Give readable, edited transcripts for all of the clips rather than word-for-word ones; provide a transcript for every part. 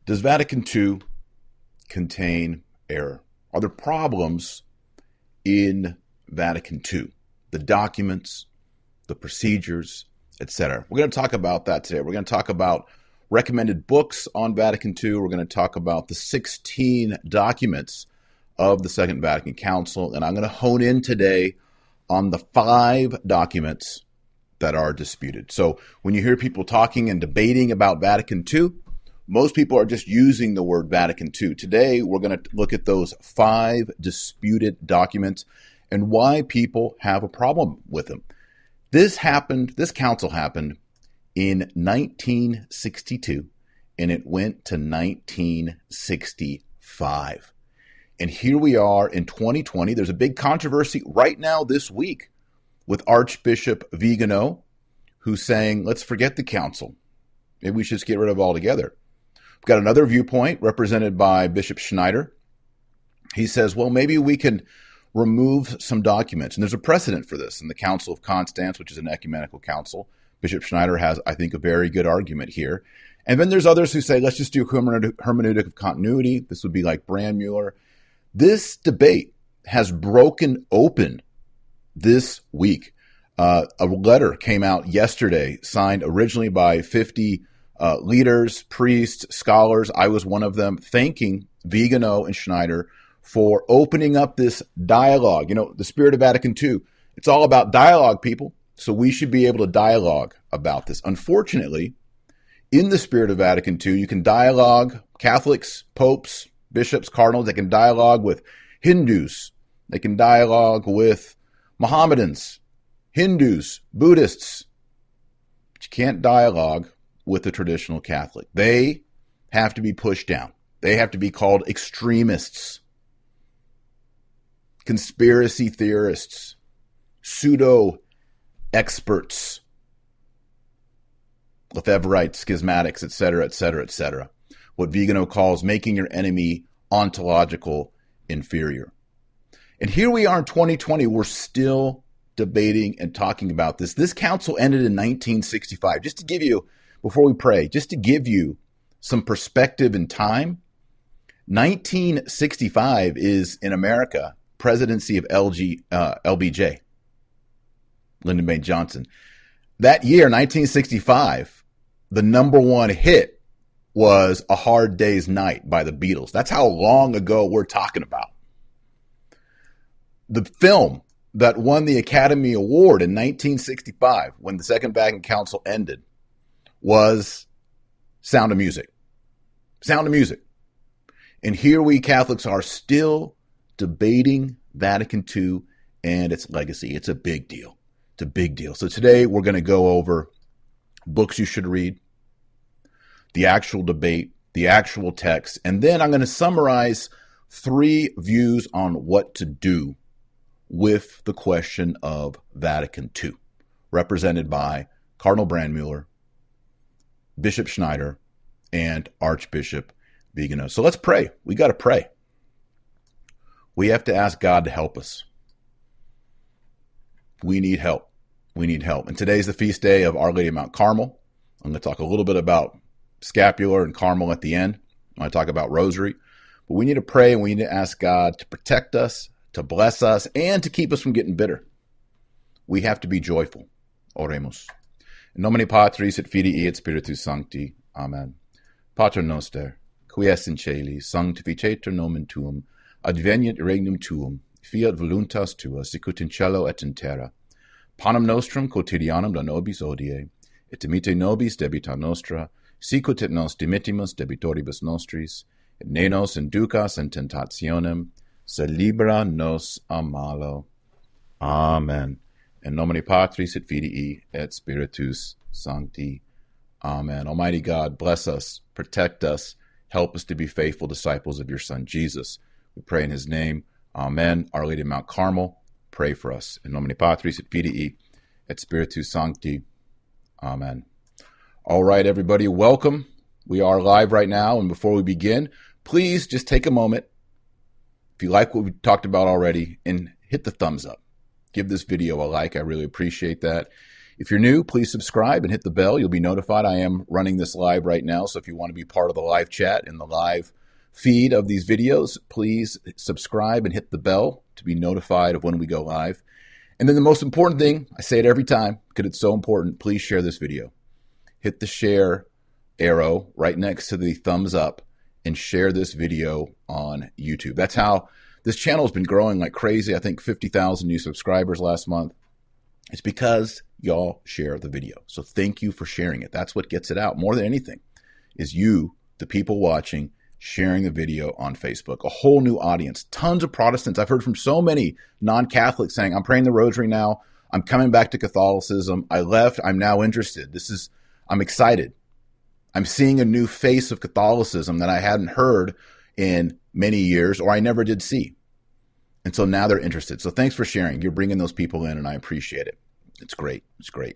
Does Vatican II contain error? Are there problems in Vatican II? The documents, the procedures, etc. We're going to talk about that today. We're going to talk about recommended books on Vatican II. We're going to talk about the 16 documents of the Second Vatican Council. And I'm going to hone in today on the 5 documents that are disputed. So when you hear people talking and debating about Vatican II, most people are just using the word Vatican II. Today, we're going to look at those 5 disputed documents and why people have a problem with them. This council happened in 1962, and it went to 1965. And here we are in 2020. There's a big controversy right now this week with Archbishop Vigano, who's saying, let's forget the council. Maybe we should just get rid of it altogether. We've got another viewpoint represented by Bishop Schneider. He says, well, maybe we can remove some documents. And there's a precedent for this in the Council of Constance, which is an ecumenical council. Bishop Schneider has, I think, a very good argument here. And then there's others who say, let's just do hermeneutic of continuity. This would be like Brandmuller. This debate has broken open this week. A letter came out yesterday, signed originally by 50 leaders, priests, scholars. I was one of them, thanking Vigano and Schneider for opening up this dialogue. You know, the spirit of Vatican II, it's all about dialogue, people. So we should be able to dialogue about this. Unfortunately, in the spirit of Vatican II, you can dialogue Catholics, popes, bishops, cardinals. They can dialogue with Hindus. They can dialogue with Mohammedans, Hindus, Buddhists. But you can't dialogue with the traditional Catholic. They have to be pushed down. They have to be called extremists, conspiracy theorists, pseudo-experts, Lefebvrites, schismatics, etc., etc., etc. What Vigano calls making your enemy ontological inferior. And here we are in 2020, we're still debating and talking about this. This council ended in 1965. Just to give you, before we pray, just to give you some perspective in time, 1965 is, in America, presidency of LBJ, Lyndon B. Johnson. That year, 1965, the number one hit was A Hard Day's Night by the Beatles. That's how long ago we're talking about. The film that won the Academy Award in 1965, when the Second Vatican Council ended, was Sound of Music. Sound of Music. And here we Catholics are still debating Vatican II and its legacy. It's a big deal. It's a big deal. So today we're going to go over books you should read, the actual debate, the actual text, and then I'm going to summarize 3 views on what to do with the question of Vatican II, represented by Cardinal Brandmuller, Bishop Schneider, and Archbishop Vigano. So let's pray. We got to pray. We have to ask God to help us. We need help. We need help. And today's the feast day of Our Lady of Mount Carmel. I'm going to talk a little bit about scapular and Carmel at the end. I'm going to talk about rosary. But we need to pray and we need to ask God to protect us, to bless us, and to keep us from getting bitter. We have to be joyful. Oremus. In nomine Patris et Filii et Spiritus Sancti. Amen. Pater noster, qui es in caeli, sanctificetur nomen tuum, adveniat regnum tuum, fiat voluntas tua, sicut in cielo et in terra. Panem nostrum quotidianum da nobis hodie, et dimite nobis debita nostra, sicut et nos dimittimus debitoribus nostris, et ne nos inducas in tentationem, sed libera nos a malo. Amen. In nomine Patris et Filii et Spiritus Sancti. Amen. Almighty God, bless us, protect us, help us to be faithful disciples of your Son, Jesus. We pray in his name. Amen. Our Lady of Mount Carmel, pray for us. In nomine Patris et Filii et Spiritus Sancti. Amen. All right, everybody, welcome. We are live right now, and before we begin, please just take a moment, if you like what we talked about already, and hit the thumbs up. Give this video a like. I really appreciate that. If you're new, please subscribe and hit the bell. You'll be notified. I am running this live right now, so if you want to be part of the live chat and the live feed of these videos, please subscribe and hit the bell to be notified of when we go live. And then the most important thing, I say it every time because it's so important, please share this video. Hit the share arrow right next to the thumbs up and share this video on YouTube. That's how this channel has been growing like crazy. I think 50,000 new subscribers last month. It's because y'all share the video. So thank you for sharing it. That's what gets it out more than anything, is you, the people watching, sharing the video on Facebook. A whole new audience, tons of Protestants. I've heard from so many non-Catholics saying, I'm praying the rosary now. I'm coming back to Catholicism. I left. I'm now interested. I'm excited. I'm seeing a new face of Catholicism that I hadn't heard in many years, or I never did see. And so now they're interested. So thanks for sharing. You're bringing those people in, and I appreciate it. It's great. It's great.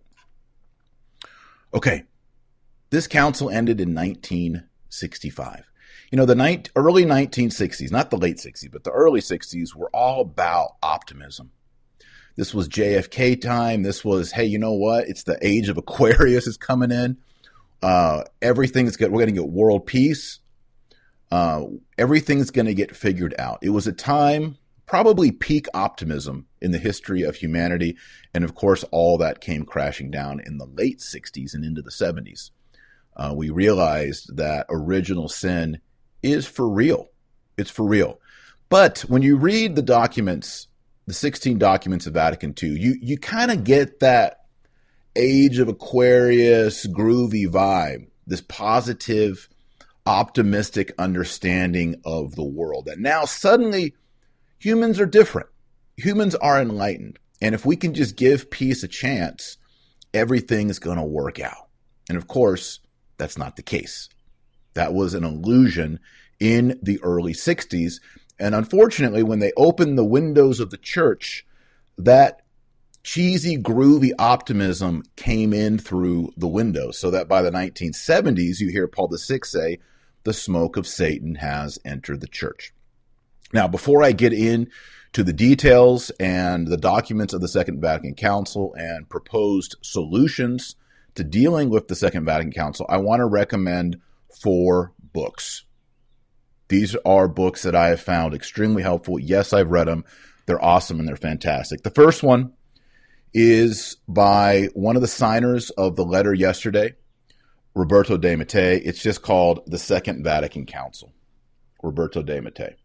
Okay. This council ended in 1965. You know, the early 1960s, not the late 60s, but the early 60s were all about optimism. This was JFK time. This was, hey, you know what? It's the age of Aquarius is coming in. Everything's good. We're going to get world peace. Everything's going to get figured out. It was a time, probably peak optimism in the history of humanity. And of course, all that came crashing down in the late 60s and into the 70s. We realized that original sin is for real. It's for real. But when you read the documents, the 16 documents of Vatican II, you kind of get that age of Aquarius groovy vibe, this positive, optimistic understanding of the world. That now suddenly humans are different. Humans are enlightened. And if we can just give peace a chance, everything's going to work out. And of course, that's not the case. That was an illusion in the early 60s. And unfortunately, when they opened the windows of the church, that cheesy, groovy optimism came in through the windows. So that by the 1970s, you hear Paul VI say, the smoke of Satan has entered the church. Now, before I get into the details and the documents of the Second Vatican Council and proposed solutions to dealing with the Second Vatican Council, I want to recommend 4 books. These are books that I have found extremely helpful. Yes, I've read them. They're awesome and they're fantastic. The first one is by one of the signers of the letter yesterday, Roberto de Mattei. It's just called The Second Vatican Council. Roberto de Mattei.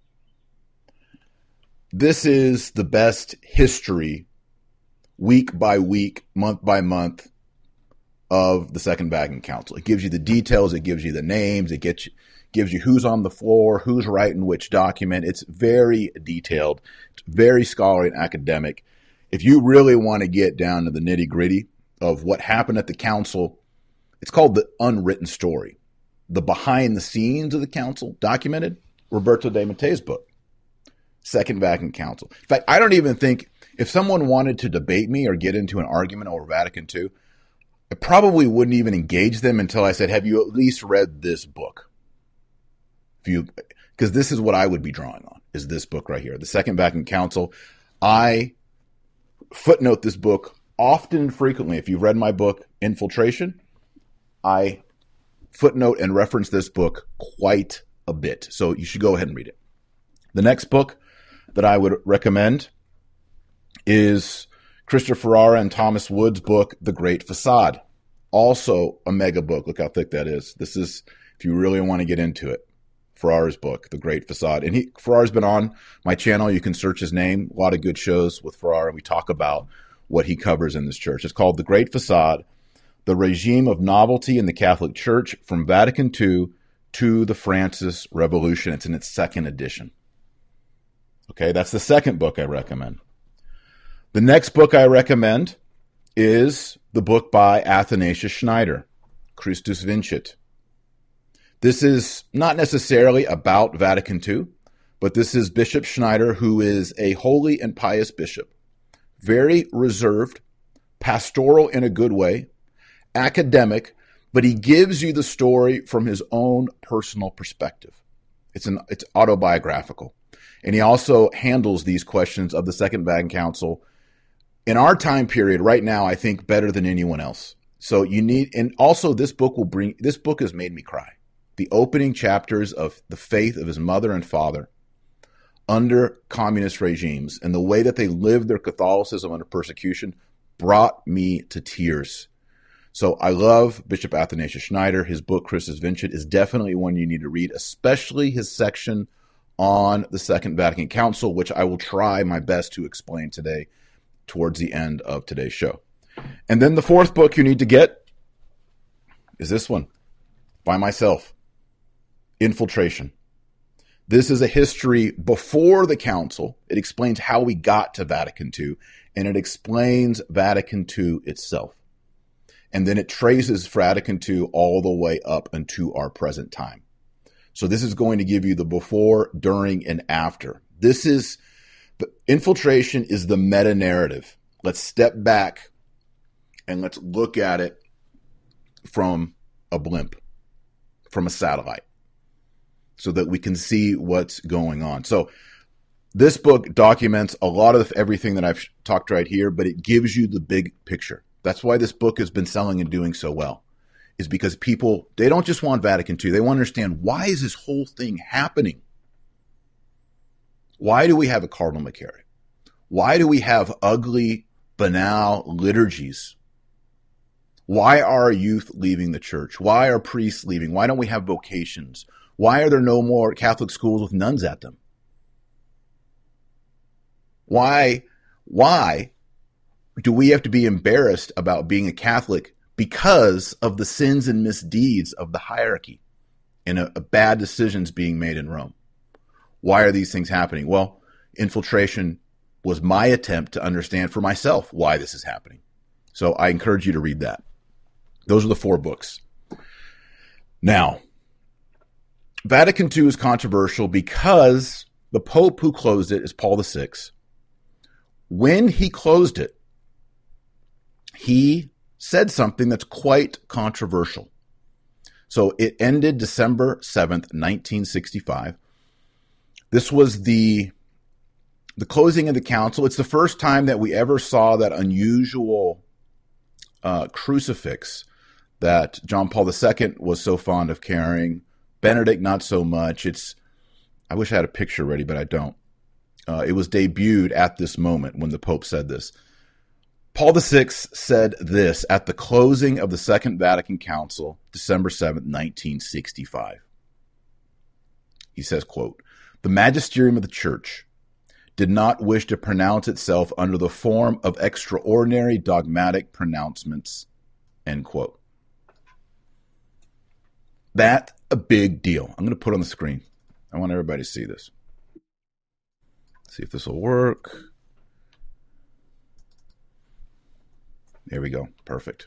This is the best history, week by week, month by month, of the Second Vatican Council. It gives you the details. It gives you the names. It gives you who's on the floor, who's writing which document. It's very detailed. It's very scholarly and academic. If you really want to get down to the nitty-gritty of what happened at the council, it's called The Unwritten Story. The behind the scenes of the council, documented, Roberto de Mattei's book, Second Vatican Council. In fact, I don't even think, if someone wanted to debate me or get into an argument over Vatican II, I probably wouldn't even engage them until I said, have you at least read this book? Because this is what I would be drawing on, is this book right here, The Second Vatican Council. I footnote this book often and frequently. If you've read my book, Infiltration, I footnote and reference this book quite a bit. So you should go ahead and read it. The next book that I would recommend is Christopher Ferrara and Thomas Wood's book, The Great Facade. Also a mega book. Look how thick that is. This is, if you really want to get into it, Ferrara's book, The Great Facade. And Ferrara's been on my channel. You can search his name. A lot of good shows with Ferrara. We talk about what he covers in this church. It's called The Great Facade, The Regime of Novelty in the Catholic Church from Vatican II to the Francis Revolution. It's in its 2nd edition. Okay, that's the second book I recommend. The next book I recommend is the book by Athanasius Schneider, Christus Vincit. This is not necessarily about Vatican II, but this is Bishop Schneider, who is a holy and pious bishop. Very reserved, pastoral in a good way, academic, but he gives you the story from his own personal perspective. It's autobiographical. And he also handles these questions of the Second Vatican Council in our time period right now, I think better than anyone else. So you need, and also this book has made me cry. The opening chapters of the faith of his mother and father under communist regimes and the way that they lived their Catholicism under persecution brought me to tears. So I love Bishop Athanasius Schneider. His book, Christus Vincit, is definitely one you need to read, especially his section on the Second Vatican Council, which I will try my best to explain today towards the end of today's show. And then the fourth book you need to get is this one by myself, Infiltration. This is a history before the council. It explains how we got to Vatican II, and it explains Vatican II itself. And then it traces Vatican II all the way up into our present time. So this is going to give you the before, during, and after. The Infiltration is the meta-narrative. Let's step back and let's look at it from a blimp, from a satellite, so that we can see what's going on. So this book documents a lot of everything that I've talked right here, but it gives you the big picture. That's why this book has been selling and doing so well, is because people, they don't just want Vatican II. They want to understand, why is this whole thing happening? Why do we have a Cardinal Macari? Why do we have ugly, banal liturgies? Why are our youth leaving the church? Why are priests leaving? Why don't we have vocations? Why are there no more Catholic schools with nuns at them? Why do we have to be embarrassed about being a Catholic because of the sins and misdeeds of the hierarchy and bad decisions being made in Rome? Why are these things happening? Well, Infiltration was my attempt to understand for myself why this is happening. So I encourage you to read that. Those are the four books. Now, Vatican II is controversial because the Pope who closed it is Paul VI. When he closed it, he said something that's quite controversial. So it ended December 7th, 1965. This was the closing of the council. It's the first time that we ever saw that unusual crucifix that John Paul II was so fond of carrying. Benedict, not so much. I wish I had a picture ready, but I don't. It was debuted at this moment when the Pope said this. Paul VI said this at the closing of the Second Vatican Council, December 7th, 1965. He says, quote, "The magisterium of the Church did not wish to pronounce itself under the form of extraordinary dogmatic pronouncements," end quote. That's a big deal. I'm going to put it on the screen. I want everybody to see this. See if this will work. There we go. Perfect.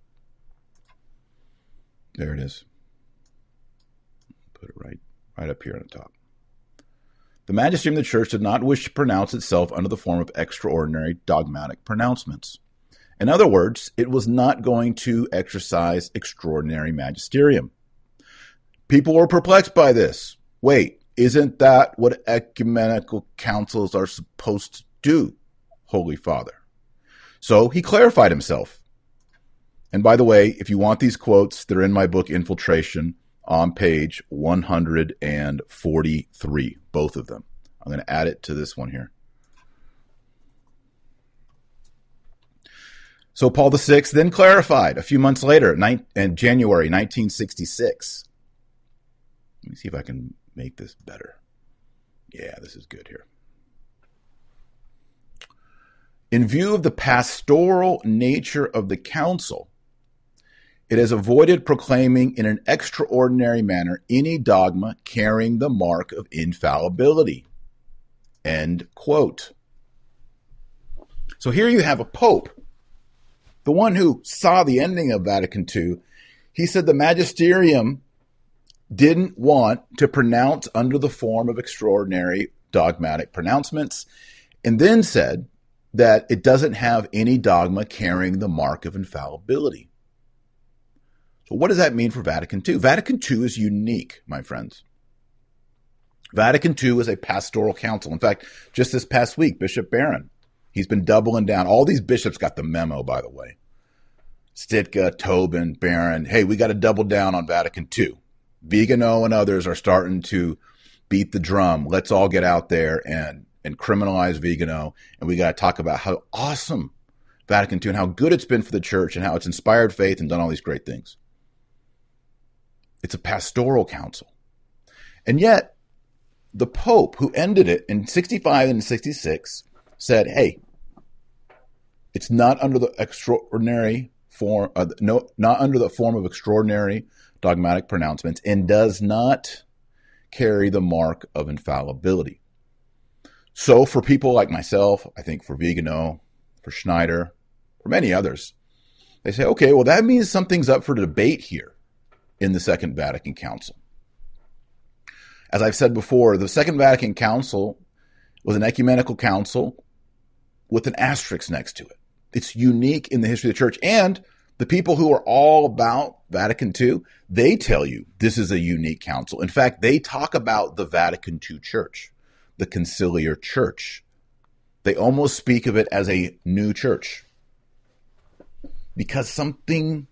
There it is. Put it right up here on the top. The magisterium of the Church did not wish to pronounce itself under the form of extraordinary dogmatic pronouncements. In other words, it was not going to exercise extraordinary magisterium. People were perplexed by this. Wait, isn't that what ecumenical councils are supposed to do, Holy Father? So he clarified himself. And by the way, if you want these quotes, they're in my book, Infiltration, on page 143, both of them. I'm going to add it to this one here. So Paul VI then clarified a few months later, in January 1966. Let me see if I can make this better. Yeah, this is good here. In view of the pastoral nature of the council, it has avoided proclaiming in an extraordinary manner any dogma carrying the mark of infallibility. End quote. So here you have a pope, the one who saw the ending of Vatican II. He said the magisterium didn't want to pronounce under the form of extraordinary dogmatic pronouncements, and then said that it doesn't have any dogma carrying the mark of infallibility. So what does that mean for Vatican II? Vatican II is unique, my friends. Vatican II is a pastoral council. In fact, just this past week, Bishop Barron He's been doubling down. All these bishops got the memo, by the way. Stitka, Tobin, Barron. Hey, we got to double down on Vatican II. Vigano and others are starting to beat the drum. Let's all get out there and criminalize Vigano. And we got to talk about how awesome Vatican II and how good it's been for the church and how it's inspired faith and done all these great things. It's a pastoral council. And yet, the Pope, who ended it in 65 and 66, said, hey, it's not under the extraordinary form, not under the form of extraordinary dogmatic pronouncements, and does not carry the mark of infallibility. So for people like myself, I think for Vigano, for Schneider, for many others, they say, okay, well, that means something's up for debate here in the Second Vatican Council. As I've said before, the Second Vatican Council was an ecumenical council with an asterisk next to it. It's unique in the history of the church. And the people who are all about Vatican II, they tell you this is a unique council. In fact, they talk about the Vatican II church, the conciliar church. They almost speak of it as a new church because something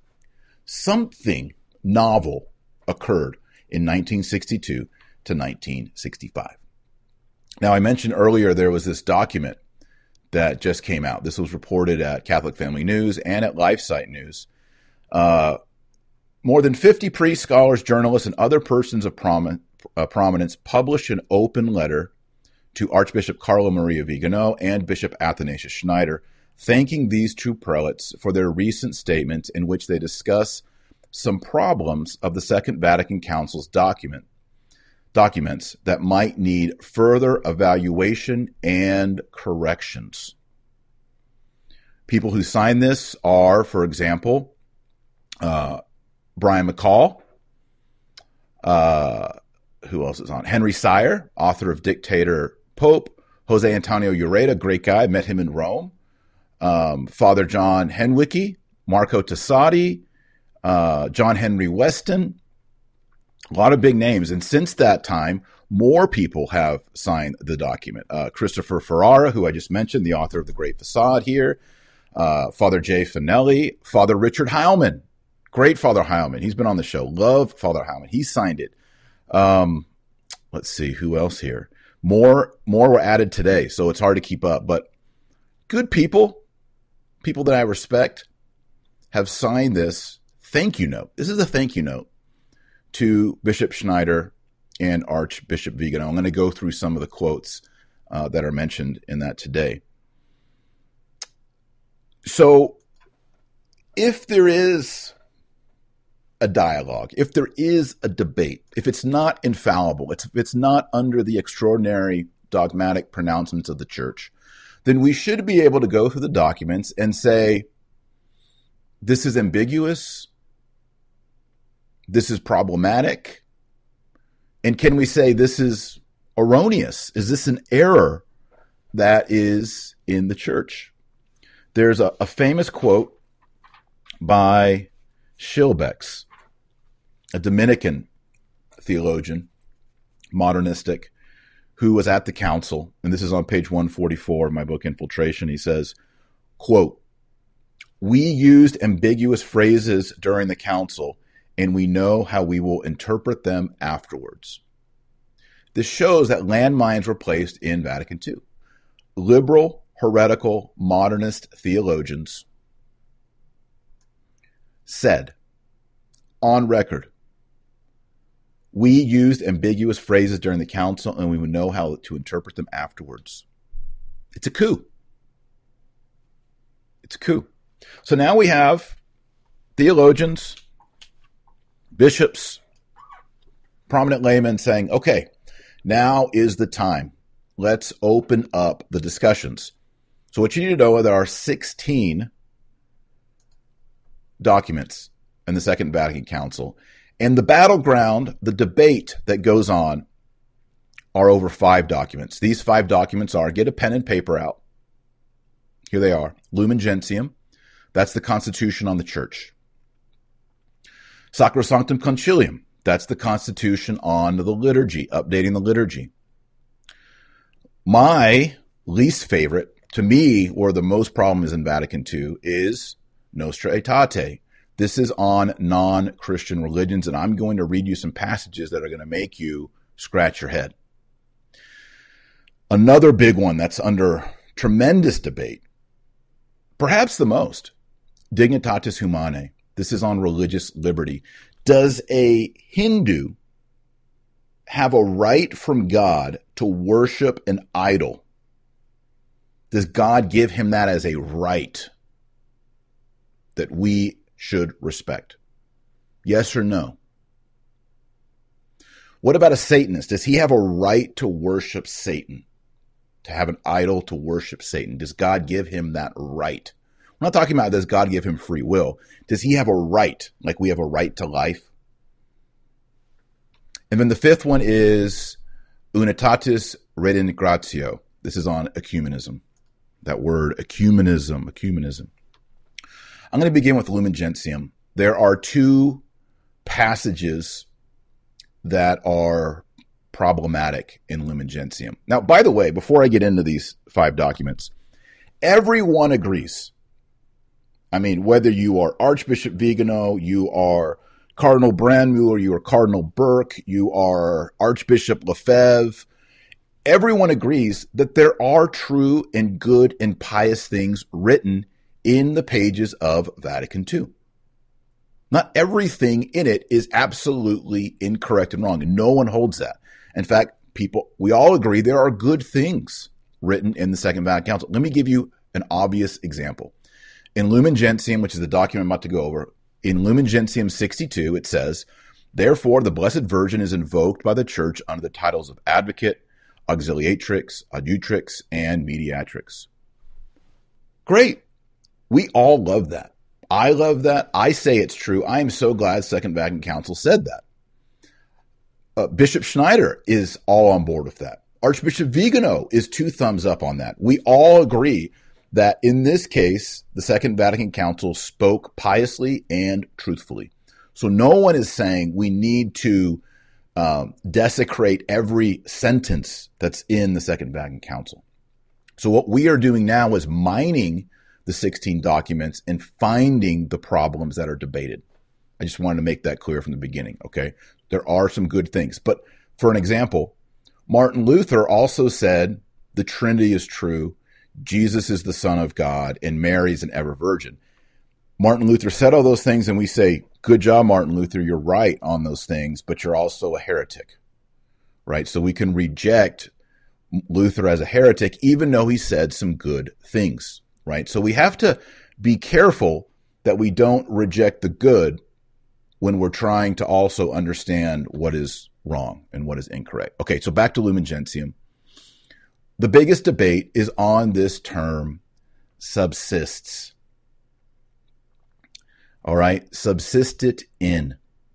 novel occurred in 1962 to 1965. Now, I mentioned earlier there was this document that just came out. This was reported at Catholic Family News and at LifeSite News. More than 50 priests, scholars, journalists, and other persons of prominence published an open letter to Archbishop Carlo Maria Vigano and Bishop Athanasius Schneider, thanking these two prelates for their recent statements in which they discuss some problems of the Second Vatican Council's documents that might need further evaluation and corrections. People who signed this are, for example, Brian McCall. Who else is on? Henry Sire, author of Dictator Pope. Jose Antonio Ureta, great guy, met him in Rome. Father John Henwicky, Marco Tassati, John Henry Weston. A lot of big names. And since that time, more people have signed the document. Christopher Ferrara, who I just mentioned, the author of The Great Facade here. Father Jay Finelli. Father Richard Heilman. Great Father Heilman. He's been on the show. Love Father Heilman. He signed it. Let's see. Who else here? More were added today, so it's hard to keep up. But good people that I respect, have signed this thank you note. This is a thank you note to Bishop Schneider and Archbishop Vigano. I'm going to go through some of the quotes that are mentioned in that today. So if there is a dialogue, if there is a debate, if it's not infallible, if it's not under the extraordinary dogmatic pronouncements of the church, then we should be able to go through the documents and say, this is ambiguous, this is problematic, and can we say this is erroneous? Is this an error that is in the church? There's a famous quote by Schillebeeckx, a Dominican theologian, modernistic, who was at the council, and this is on page 144 of my book, Infiltration. He says, quote, "We used ambiguous phrases during the council, and we know how we will interpret them afterwards." This shows that landmines were placed in Vatican II. Liberal, heretical, modernist theologians said, on record, we used ambiguous phrases during the council and we would know how to interpret them afterwards. It's a coup. It's a coup. So now we have theologians, bishops, prominent laymen saying, okay, now is the time. Let's open up the discussions. So what you need to know are there are 16 documents in the Second Vatican Council. And the battleground, the debate that goes on, are over 5 documents. These 5 documents are, get a pen and paper out. Here they are. Lumen Gentium. That's the constitution on the church. Sacrosanctum Concilium. That's the constitution on the liturgy, updating the liturgy. My least favorite To me, where the most problem is in Vatican II is Nostra Aetate. This is on non-Christian religions, and I'm going to read you some passages that are going to make you scratch your head. Another big one that's under tremendous debate, perhaps the most, Dignitatis Humanae. This is on religious liberty. Does a Hindu have a right from God to worship an idol? Does God give him that as a right that we should respect? Yes or no? What about a Satanist? Does he have a right to worship Satan? To have an idol to worship Satan? Does God give him that right? We're not talking about does God give him free will. Does he have a right, like we have a right to life? And then the fifth one is Unitatis Redintegratio. This is on ecumenism. That word, ecumenism. I'm going to begin with Lumen Gentium. There are two passages that are problematic in Lumen Gentium. Now, by the way, before I get into these 5 documents, everyone agrees. I mean, whether you are Archbishop Vigano, you are Cardinal Brandmuller, you are Cardinal Burke, you are Archbishop Lefebvre, everyone agrees that there are true and good and pious things written in the pages of Vatican II. Not everything in it is absolutely incorrect and wrong. No one holds that. In fact, we all agree there are good things written in the Second Vatican Council. Let me give you an obvious example. In Lumen Gentium, which is the document I'm about to go over, in Lumen Gentium 62, it says, therefore, the Blessed Virgin is invoked by the Church under the titles of Advocate, Auxiliatrix, Adjutrix, and Mediatrix. Great. We all love that. I love that. I say it's true. I am so glad Second Vatican Council said that. Bishop Schneider is all on board with that. Archbishop Vigano is 2 thumbs up on that. We all agree that in this case, the Second Vatican Council spoke piously and truthfully. So no one is saying we need to desecrate every sentence that's in the Second Vatican Council. So what we are doing now is mining the 16 documents and finding the problems that are debated. I just wanted to make that clear from the beginning, okay? There are some good things. But for an example, Martin Luther also said the Trinity is true, Jesus is the Son of God, and Mary is an ever virgin. Martin Luther said all those things, and we say, good job, Martin Luther, you're right on those things, but you're also a heretic, right? So we can reject Luther as a heretic, even though he said some good things, right? So we have to be careful that we don't reject the good when we're trying to also understand what is wrong and what is incorrect. Okay, so back to Lumen Gentium. The biggest debate is on this term, subsists. All right, subsisted in.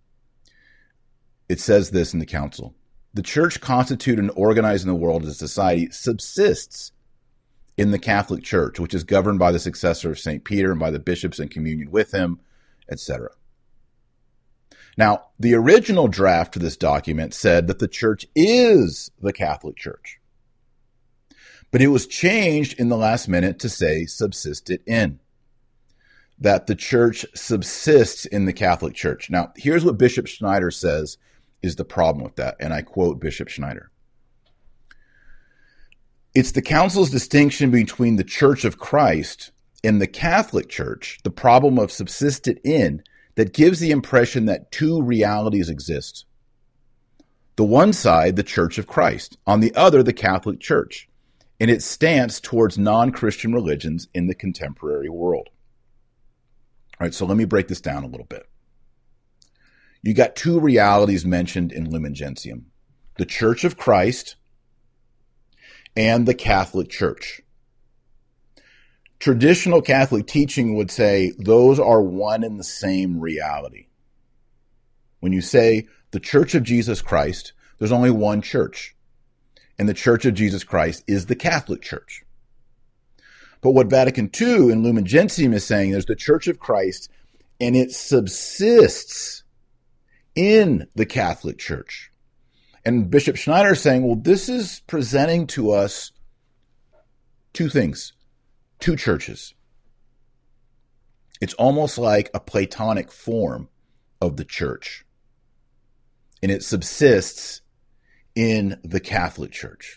It says this in the council. The church constituted and organized in the world as a society subsists in the Catholic Church, which is governed by the successor of St. Peter and by the bishops in communion with him, etc. Now, the original draft of this document said that the church is the Catholic Church. But it was changed in the last minute to say subsisted in. That the church subsists in the Catholic Church. Now, here's what Bishop Schneider says is the problem with that, and I quote Bishop Schneider. It's the council's distinction between the Church of Christ and the Catholic Church, the problem of subsisted in, that gives the impression that 2 realities exist. The one side, the Church of Christ, on the other, the Catholic Church, in its stance towards non-Christian religions in the contemporary world. All right, so let me break this down a little bit. You got 2 realities mentioned in Lumen Gentium, the Church of Christ and the Catholic Church. Traditional Catholic teaching would say those are one and the same reality. When you say the Church of Jesus Christ, there's only one church, and the Church of Jesus Christ is the Catholic Church. But what Vatican II in Lumen Gentium is saying is the Church of Christ, and it subsists in the Catholic Church. And Bishop Schneider is saying, well, this is presenting to us 2 things. two churches. It's almost like a Platonic form of the church. And it subsists in the Catholic Church.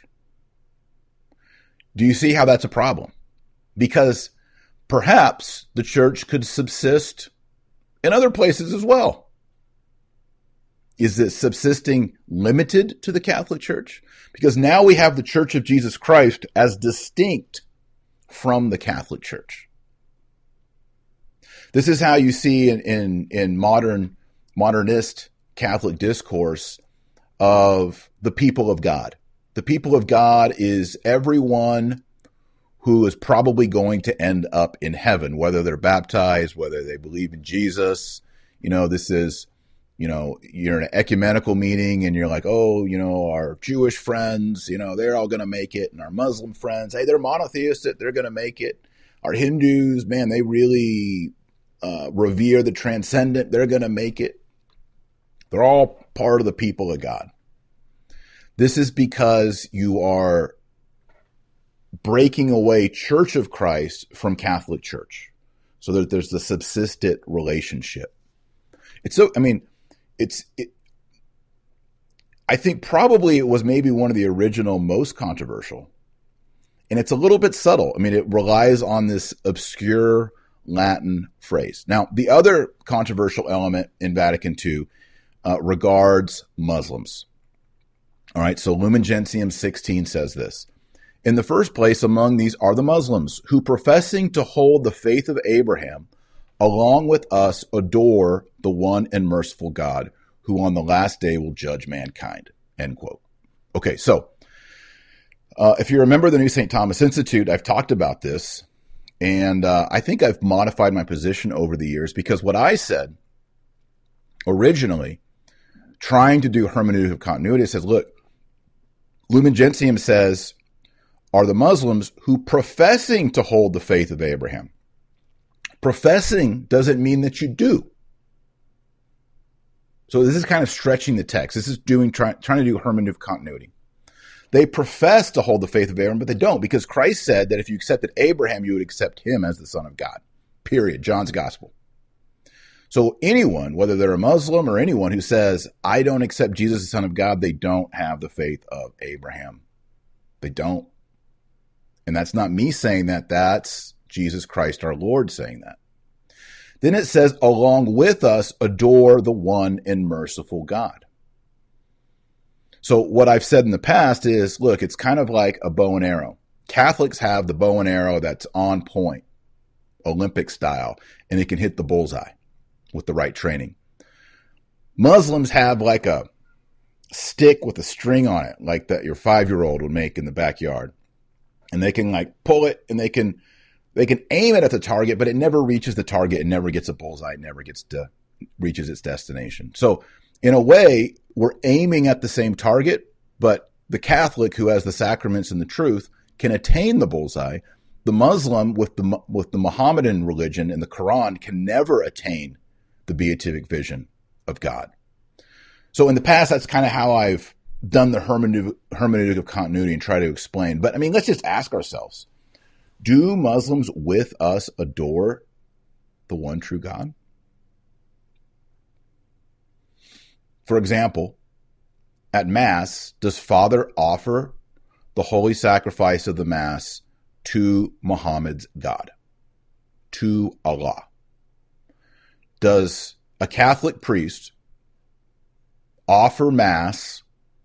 Do you see how that's a problem? Because perhaps the church could subsist in other places as well. Is it subsisting limited to the Catholic Church? Because now we have the Church of Jesus Christ as distinct from the Catholic Church. This is how you see in modernist Catholic discourse of the people of God. The people of God is everyone who is probably going to end up in heaven, whether they're baptized, whether they believe in Jesus. This is, you're in an ecumenical meeting and you're like, oh, our Jewish friends, they're all going to make it. And our Muslim friends, hey, they're monotheistic, they're going to make it. Our Hindus, man, they really revere the transcendent, they're going to make it. They're all part of the people of God. This is because you are breaking away Church of Christ from Catholic Church. So that there's the subsistent relationship. I think probably it was maybe one of the original most controversial. And it's a little bit subtle. It relies on this obscure Latin phrase. Now, the other controversial element in Vatican II regards Muslims. All right, so Lumen Gentium 16 says this. In the first place, among these are the Muslims, who professing to hold the faith of Abraham, along with us adore the one and merciful God, who on the last day will judge mankind. End quote. Okay, so if you remember the New St. Thomas Institute, I've talked about this, and I think I've modified my position over the years, because what I said originally, trying to do hermeneutic of continuity, it says, look, Lumen Gentium says, are the Muslims who professing to hold the faith of Abraham. Professing doesn't mean that you do. So this is kind of stretching the text. This is trying to do hermeneutic of continuity. They profess to hold the faith of Abraham, but they don't, because Christ said that if you accepted Abraham, you would accept him as the Son of God. Period. John's Gospel. So anyone, whether they're a Muslim or anyone who says, I don't accept Jesus as the Son of God, they don't have the faith of Abraham. They don't. And that's not me saying that. That's Jesus Christ, our Lord, saying that. Then it says, along with us, adore the one and merciful God. So what I've said in the past is, look, it's kind of like a bow and arrow. Catholics have the bow and arrow that's on point, Olympic style, and it can hit the bullseye with the right training. Muslims have like a stick with a string on it, like that your 5-year-old would make in the backyard. And they can like pull it, and they can aim it at the target, but it never reaches the target. It never gets a bullseye. It never reaches its destination. So in a way, we're aiming at the same target, but the Catholic who has the sacraments and the truth can attain the bullseye. The Muslim with the Mohammedan religion and the Quran can never attain the beatific vision of God. So in the past, that's kind of how I've done the hermeneutic of continuity and try to explain. But let's just ask ourselves, do Muslims with us adore the one true God? For example, at Mass, does Father offer the holy sacrifice of the Mass to Muhammad's God, to Allah? Does a Catholic priest offer Mass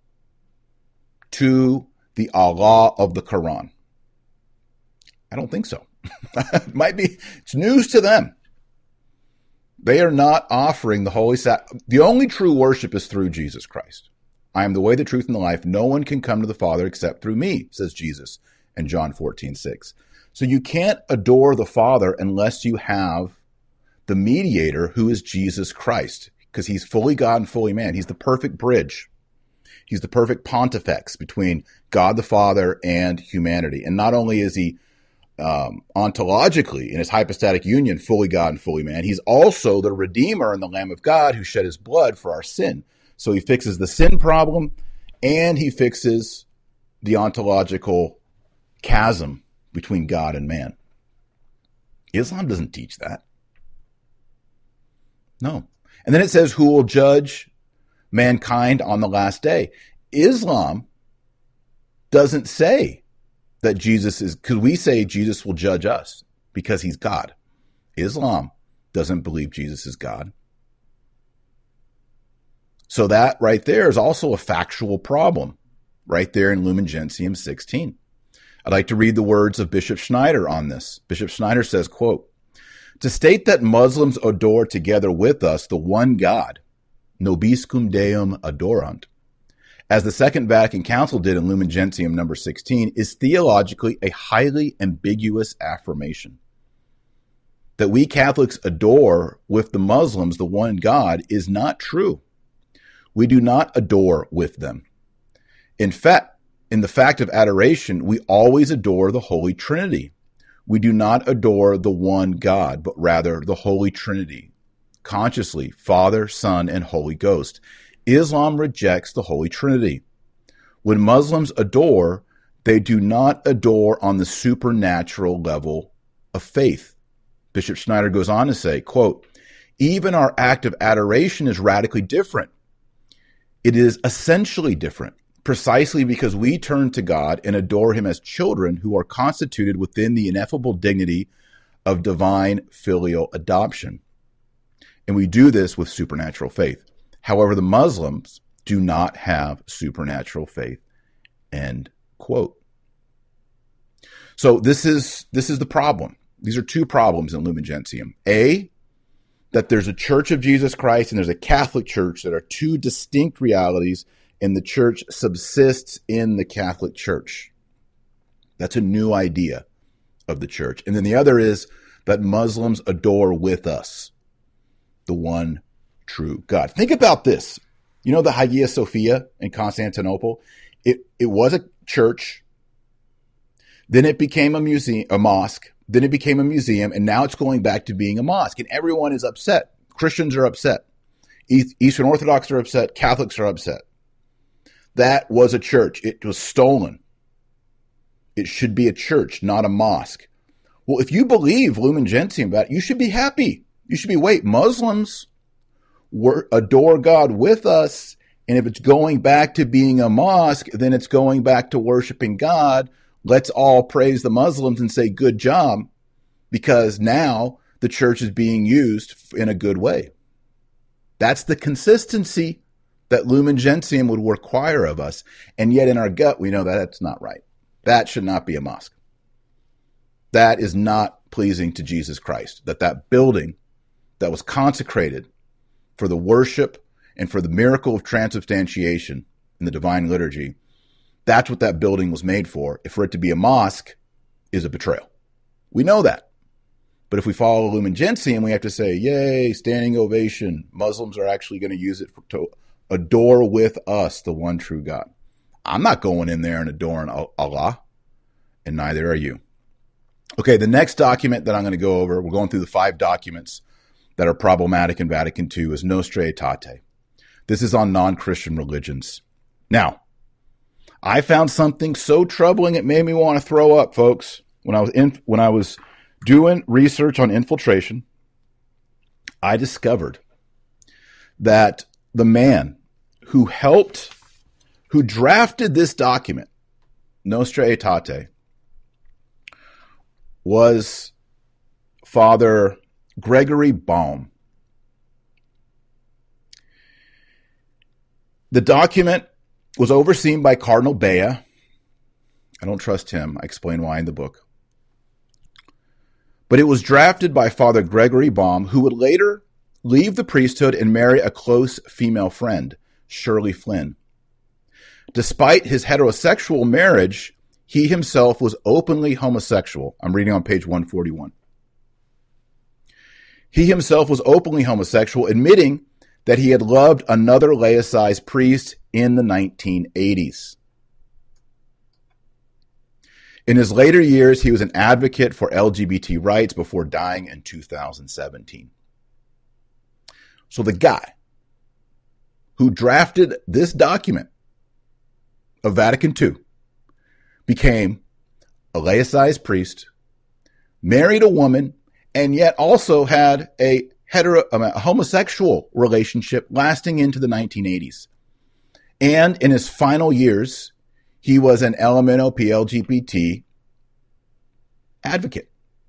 to the Allah of the Quran? I don't think so. It's news to them. They are not offering the holy sacrifice. The only true worship is through Jesus Christ. I am the way, the truth, and the life. No one can come to the Father except through me, says Jesus in John 14:6. So you can't adore the Father unless you have the mediator, who is Jesus Christ, because he's fully God and fully man. He's the perfect bridge. He's the perfect pontifex between God the Father and humanity. And not only is he ontologically, in his hypostatic union, fully God and fully man, he's also the Redeemer and the Lamb of God who shed his blood for our sin. So he fixes the sin problem, and he fixes the ontological chasm between God and man. Islam doesn't teach that. No. And then it says, who will judge mankind on the last day? Islam doesn't say that Jesus is, because we say Jesus will judge us because he's God. Islam doesn't believe Jesus is God. So that right there is also a factual problem right there in Lumen Gentium 16. I'd like to read the words of Bishop Schneider on this. Bishop Schneider says, quote, to state that Muslims adore together with us the one God, nobiscum Deum adorant, as the Second Vatican Council did in Lumen Gentium number 16, is theologically a highly ambiguous affirmation. That we Catholics adore with the Muslims the one God is not true. We do not adore with them. In fact, in the fact of adoration, we always adore the Holy Trinity. We do not adore the one God, but rather the Holy Trinity, consciously, Father, Son, and Holy Ghost. Islam rejects the Holy Trinity. When Muslims adore, they do not adore on the supernatural level of faith. Bishop Schneider goes on to say, quote, even our act of adoration is radically different. It is essentially different, precisely because we turn to God and adore him as children who are constituted within the ineffable dignity of divine filial adoption. And we do this with supernatural faith. However, the Muslims do not have supernatural faith. End quote. So this is the problem. These are two problems in Lumen Gentium. A, that there's a Church of Jesus Christ and there's a Catholic Church that are two distinct realities, and the Church subsists in the Catholic Church. That's a new idea of the Church. And then the other is that Muslims adore with us the one true God. Think about this. You know the Hagia Sophia in Constantinople? It was a church. Then it became a museum, a mosque. Then it became a museum, and now it's going back to being a mosque. And everyone is upset. Christians are upset. Eastern Orthodox are upset. Catholics are upset. That was a church. It was stolen. It should be a church, not a mosque. Well, if you believe Lumen Gentium about it, you should be happy. You should be, wait, Muslims adore God with us, and if it's going back to being a mosque, then it's going back to worshiping God. Let's all praise the Muslims and say, good job, because now the church is being used in a good way. That's the consistency that Lumen Gentium would require of us. And yet in our gut, we know that that's not right. That should not be a mosque. That is not pleasing to Jesus Christ, that building that was consecrated for the worship and for the miracle of transubstantiation in the divine liturgy, that's what that building was made for. If for it to be a mosque is a betrayal. We know that. But if we follow Lumen Gentium, we have to say, yay, standing ovation. Muslims are actually going to use it to adore with us the one true God. I'm not going in there and adoring Allah, and neither are you. Okay, the next document that I'm going to go over, we're going through the 5 documents that are problematic in Vatican II, is Nostra Aetate. This is on non-Christian religions. Now, I found something so troubling it made me want to throw up, folks. When I was doing research on infiltration, I discovered that the man who drafted this document, Nostra Aetate, was Father Gregory Baum. The document was overseen by Cardinal Bea. I don't trust him. I explain why in the book. But it was drafted by Father Gregory Baum, who would later leave the priesthood and marry a close female friend, Shirley Flynn. Despite his heterosexual marriage, he himself was openly homosexual. I'm reading on page 141. He himself was openly homosexual, admitting that he had loved another laicized priest in the 1980s. In his later years, he was an advocate for LGBT rights before dying in 2017. So the guy who drafted this document of Vatican II became a laicized priest, married a woman, and yet also had a homosexual relationship lasting into the 1980s. And in his final years, he was an LMNOP LGBT advocate.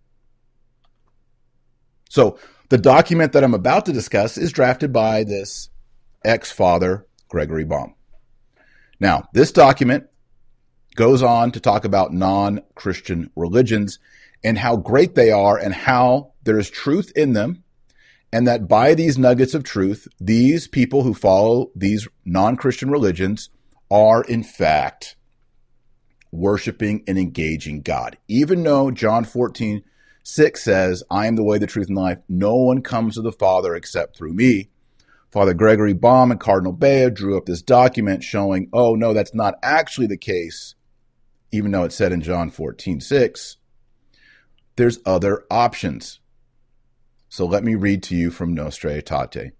So the document that I'm about to discuss is drafted by this ex-father, Gregory Baum. Now, this document goes on to talk about non-Christian religions and how great they are and how there is truth in them, and that by these nuggets of truth, these people who follow these non-Christian religions are, in fact, worshiping and engaging God. Even though John 14:6 says, I am the way, the truth, and the life. No one comes to the Father except through me. Father Gregory Baum and Cardinal Bea drew up this document showing, oh, no, that's not actually the case, even though it said in John 14:6. There's other options. So let me read to you from Nostra Aetate.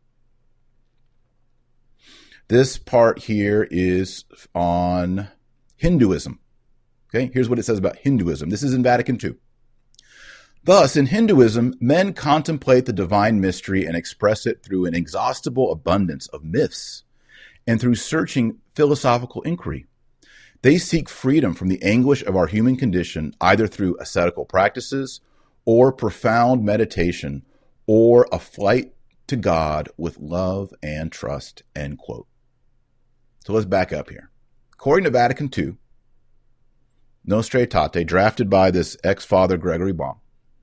This part here is on Hinduism. Okay, here's what it says about Hinduism. This is in Vatican II. Thus, in Hinduism, men contemplate the divine mystery and express it through an inexhaustible abundance of myths and through searching philosophical inquiry. They seek freedom from the anguish of our human condition, either through ascetical practices or profound meditation or a flight to God with love and trust, end quote. So let's back up here. According to Vatican II, Nostra Aetate, drafted by this ex-father Gregory Baum,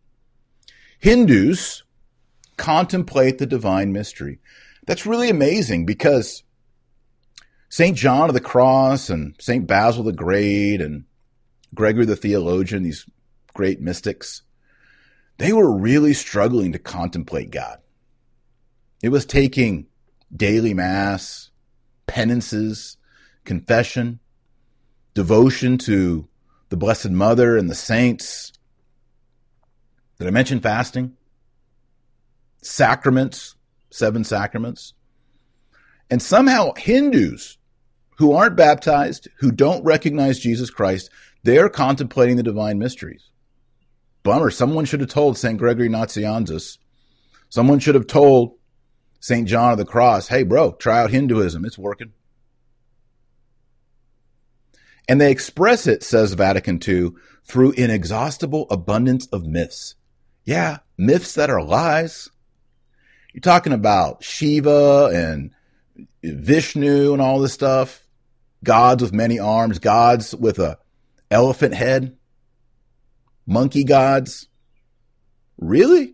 Hindus contemplate the divine mystery. That's really amazing because St. John of the Cross and St. Basil the Great and Gregory the Theologian, these great mystics, they were really struggling to contemplate God. It was taking daily mass, penances, confession, devotion to the Blessed Mother and the saints. Did I mention fasting? Sacraments, 7 sacraments. And somehow Hindus who aren't baptized, who don't recognize Jesus Christ, they're contemplating the divine mysteries. Bummer. Someone should have told St. Gregory Nazianzus. Someone should have told St. John of the Cross, hey, bro, try out Hinduism. It's working. And they express it, says Vatican II, through inexhaustible abundance of myths. Yeah, myths that are lies. You're talking about Shiva and Vishnu and all this stuff. Gods with many arms, gods with a elephant head, monkey gods. Really?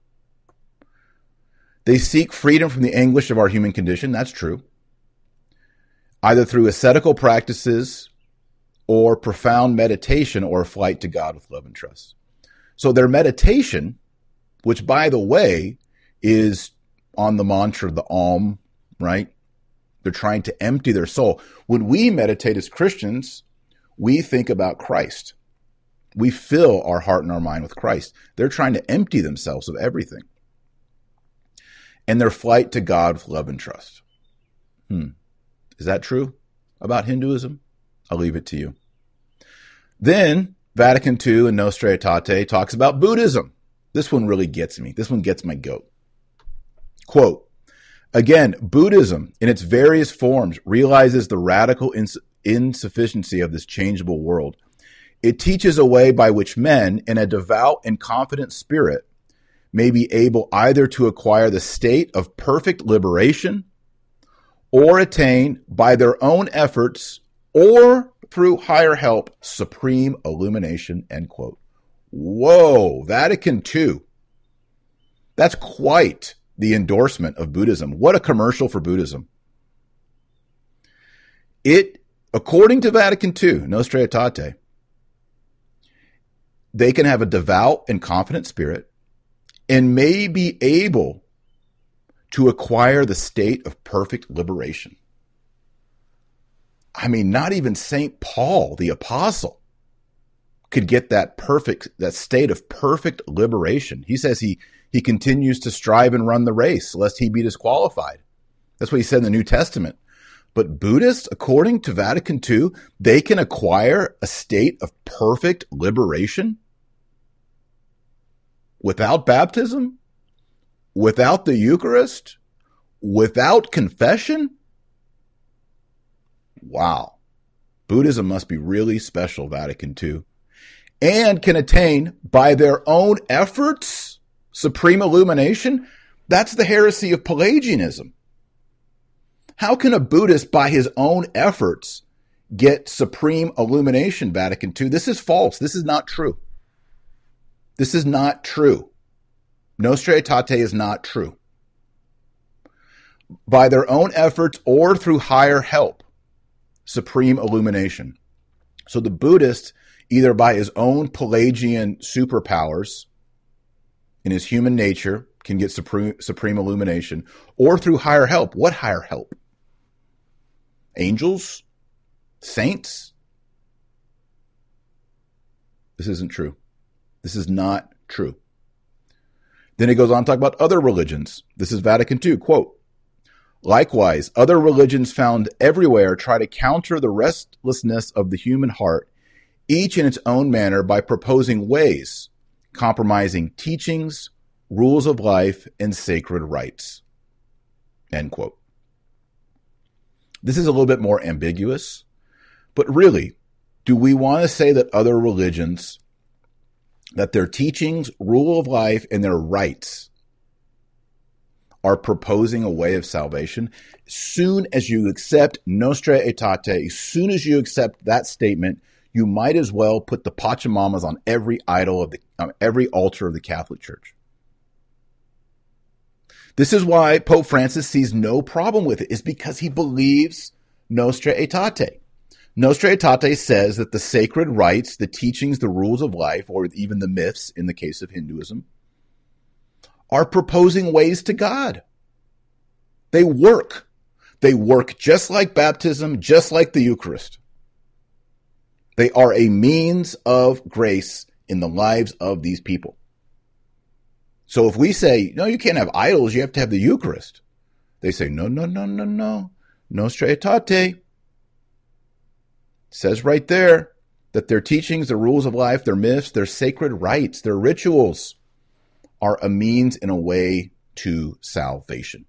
They seek freedom from the anguish of our human condition. That's true. Either through ascetical practices or profound meditation or a flight to God with love and trust. So their meditation, which by the way is on the mantra, the Om, right? They're trying to empty their soul. When we meditate as Christians, we think about Christ. We fill our heart and our mind with Christ. They're trying to empty themselves of everything. And their flight to God with love and trust. Is that true about Hinduism? I'll leave it to you. Then Vatican II and Nostra Aetate talks about Buddhism. This one really gets me. This one gets my goat. Quote, again, Buddhism in its various forms realizes the radical insufficiency of this changeable world. It teaches a way by which men in a devout and confident spirit may be able either to acquire the state of perfect liberation or attain by their own efforts or through higher help, supreme illumination, end quote. Whoa, Vatican II. That's quite the endorsement of Buddhism. What a commercial for Buddhism. It, according to Vatican II, Nostra Aetate, they can have a devout and confident spirit and may be able to acquire the state of perfect liberation. I mean, not even St. Paul, the apostle, could get that state of perfect liberation. He says he continues to strive and run the race, lest he be disqualified. That's what he said in the New Testament. But Buddhists, according to Vatican II, they can acquire a state of perfect liberation. without baptism, without the Eucharist, without confession? Wow. Buddhism must be really special, Vatican II, and can attain by their own efforts supreme illumination. That's the heresy of Pelagianism. How can a Buddhist by his own efforts get supreme illumination, Vatican II? This is false. This is not true. This is not true. Nostra Aetate is not true. By their own efforts or through higher help, supreme illumination. So the Buddhist, either by his own Pelagian superpowers in his human nature, can get supreme illumination, or through higher help. What higher help? Angels? Saints? This isn't true. This is not true. Then it goes on to talk about other religions. This is Vatican II, quote, likewise, other religions found everywhere try to counter the restlessness of the human heart, each in its own manner, by proposing ways, compromising teachings, rules of life, and sacred rites. End quote. This is a little bit more ambiguous, but really, do we want to say that other religions, that their teachings, rule of life, and their rites are proposing a way of salvation? As soon as you accept Nostra Aetate, as soon as you accept that statement, you might as well put the Pachamamas on every every altar of the Catholic Church. This is why Pope Francis sees no problem with it, is because he believes Nostra Aetate. Nostra Aetate says that the sacred rites, the teachings, the rules of life, or even the myths in the case of Hinduism, are proposing ways to God. They work. They work just like baptism, just like the Eucharist. They are a means of grace in the lives of these people. So if we say, no, you can't have idols, you have to have the Eucharist, they say, no. Nostra Aetate says right there that their teachings, their rules of life, their myths, their sacred rites, their rituals are a means and a way to salvation.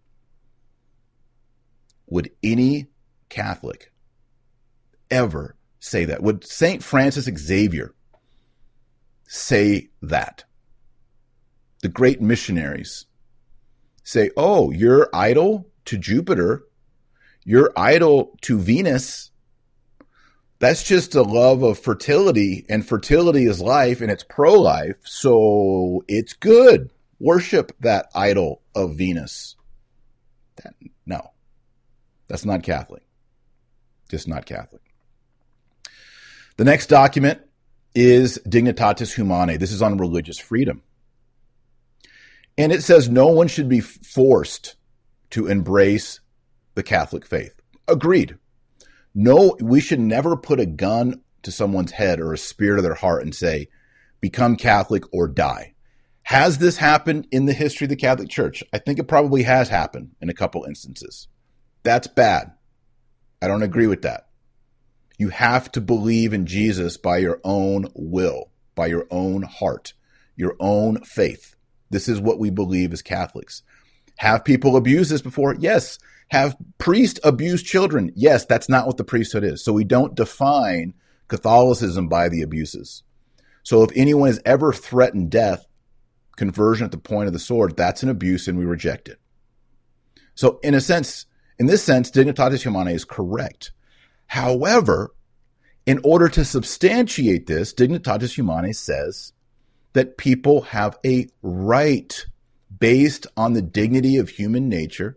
Would any Catholic ever say that? Would St. Francis Xavier say that? The great missionaries say, oh, your idol to Jupiter, your idol to Venus, that's just a love of fertility, and fertility is life, and it's pro-life, so it's good. Worship that idol of Venus. No, that's not Catholic. Just not Catholic. The next document is Dignitatis Humanae. This is on religious freedom. And it says no one should be forced to embrace the Catholic faith. Agreed. No, we should never put a gun to someone's head or a spear to their heart and say, become Catholic or die. Has this happened in the history of the Catholic Church? I think it probably has happened in a couple instances. That's bad. I don't agree with that. You have to believe in Jesus by your own will, by your own heart, your own faith. This is what we believe as Catholics. Have people abuse this before? Yes. Have priests abuse children? Yes, that's not what the priesthood is. So we don't define Catholicism by the abuses. So if anyone has ever threatened death, conversion at the point of the sword, that's an abuse and we reject it. So in this sense, Dignitatis Humanae is correct. However, in order to substantiate this, Dignitatis Humanae says that people have a right based on the dignity of human nature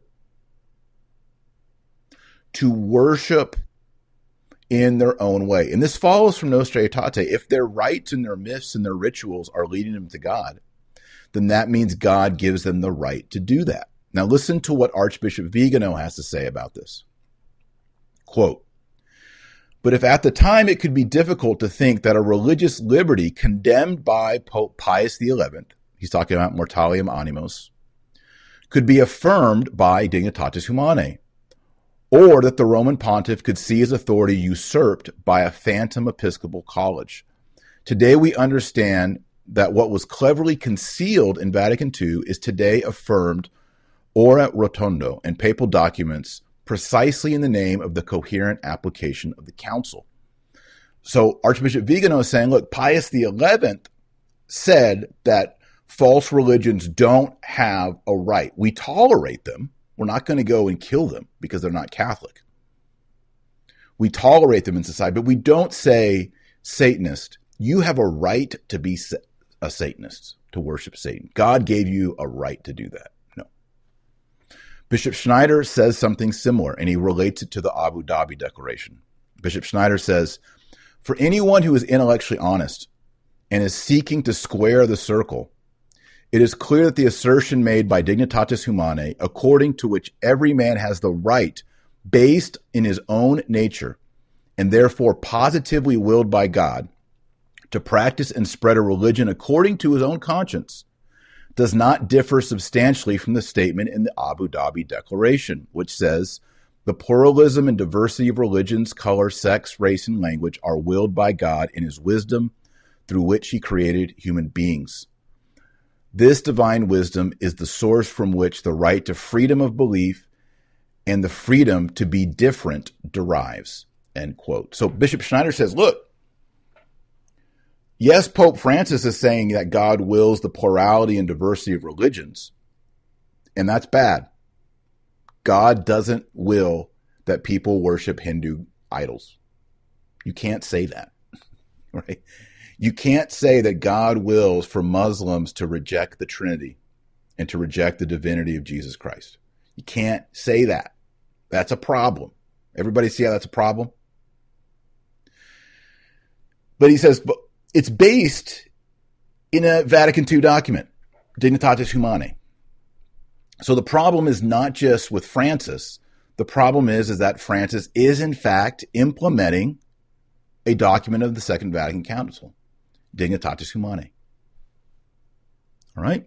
to worship in their own way. And this follows from Nostra Aetate. If their rites and their myths and their rituals are leading them to God, then that means God gives them the right to do that. Now listen to what Archbishop Vigano has to say about this. Quote, but if at the time it could be difficult to think that a religious liberty condemned by Pope Pius XI, he's talking about Mortalium Animos, could be affirmed by Dignitatis Humanae, or that the Roman pontiff could see his authority usurped by a phantom episcopal college. Today we understand that what was cleverly concealed in Vatican II is today affirmed ora rotundo in papal documents precisely in the name of the coherent application of the council. So Archbishop Vigano is saying, look, Pius XI said that false religions don't have a right. We tolerate them. We're not going to go and kill them because they're not Catholic. We tolerate them in society, but we don't say, Satanist, you have a right to be a Satanist, to worship Satan. God gave you a right to do that. No. Bishop Schneider says something similar, and he relates it to the Abu Dhabi Declaration. Bishop Schneider says, for anyone who is intellectually honest and is seeking to square the circle, it is clear that the assertion made by Dignitatis Humanae, according to which every man has the right, based in his own nature, and therefore positively willed by God, to practice and spread a religion according to his own conscience, does not differ substantially from the statement in the Abu Dhabi Declaration, which says, the pluralism and diversity of religions, color, sex, race, and language are willed by God in his wisdom through which he created human beings. This divine wisdom is the source from which the right to freedom of belief and the freedom to be different derives, end quote. So Bishop Schneider says, look, yes, Pope Francis is saying that God wills the plurality and diversity of religions, and that's bad. God doesn't will that people worship Hindu idols. You can't say that, right? You can't say that God wills for Muslims to reject the Trinity and to reject the divinity of Jesus Christ. You can't say that. That's a problem. Everybody see how that's a problem? But he says, but it's based in a Vatican II document, Dignitatis Humanae. So the problem is not just with Francis. The problem is that Francis is in fact implementing a document of the Second Vatican Council, Dignitatis Humanae. All right.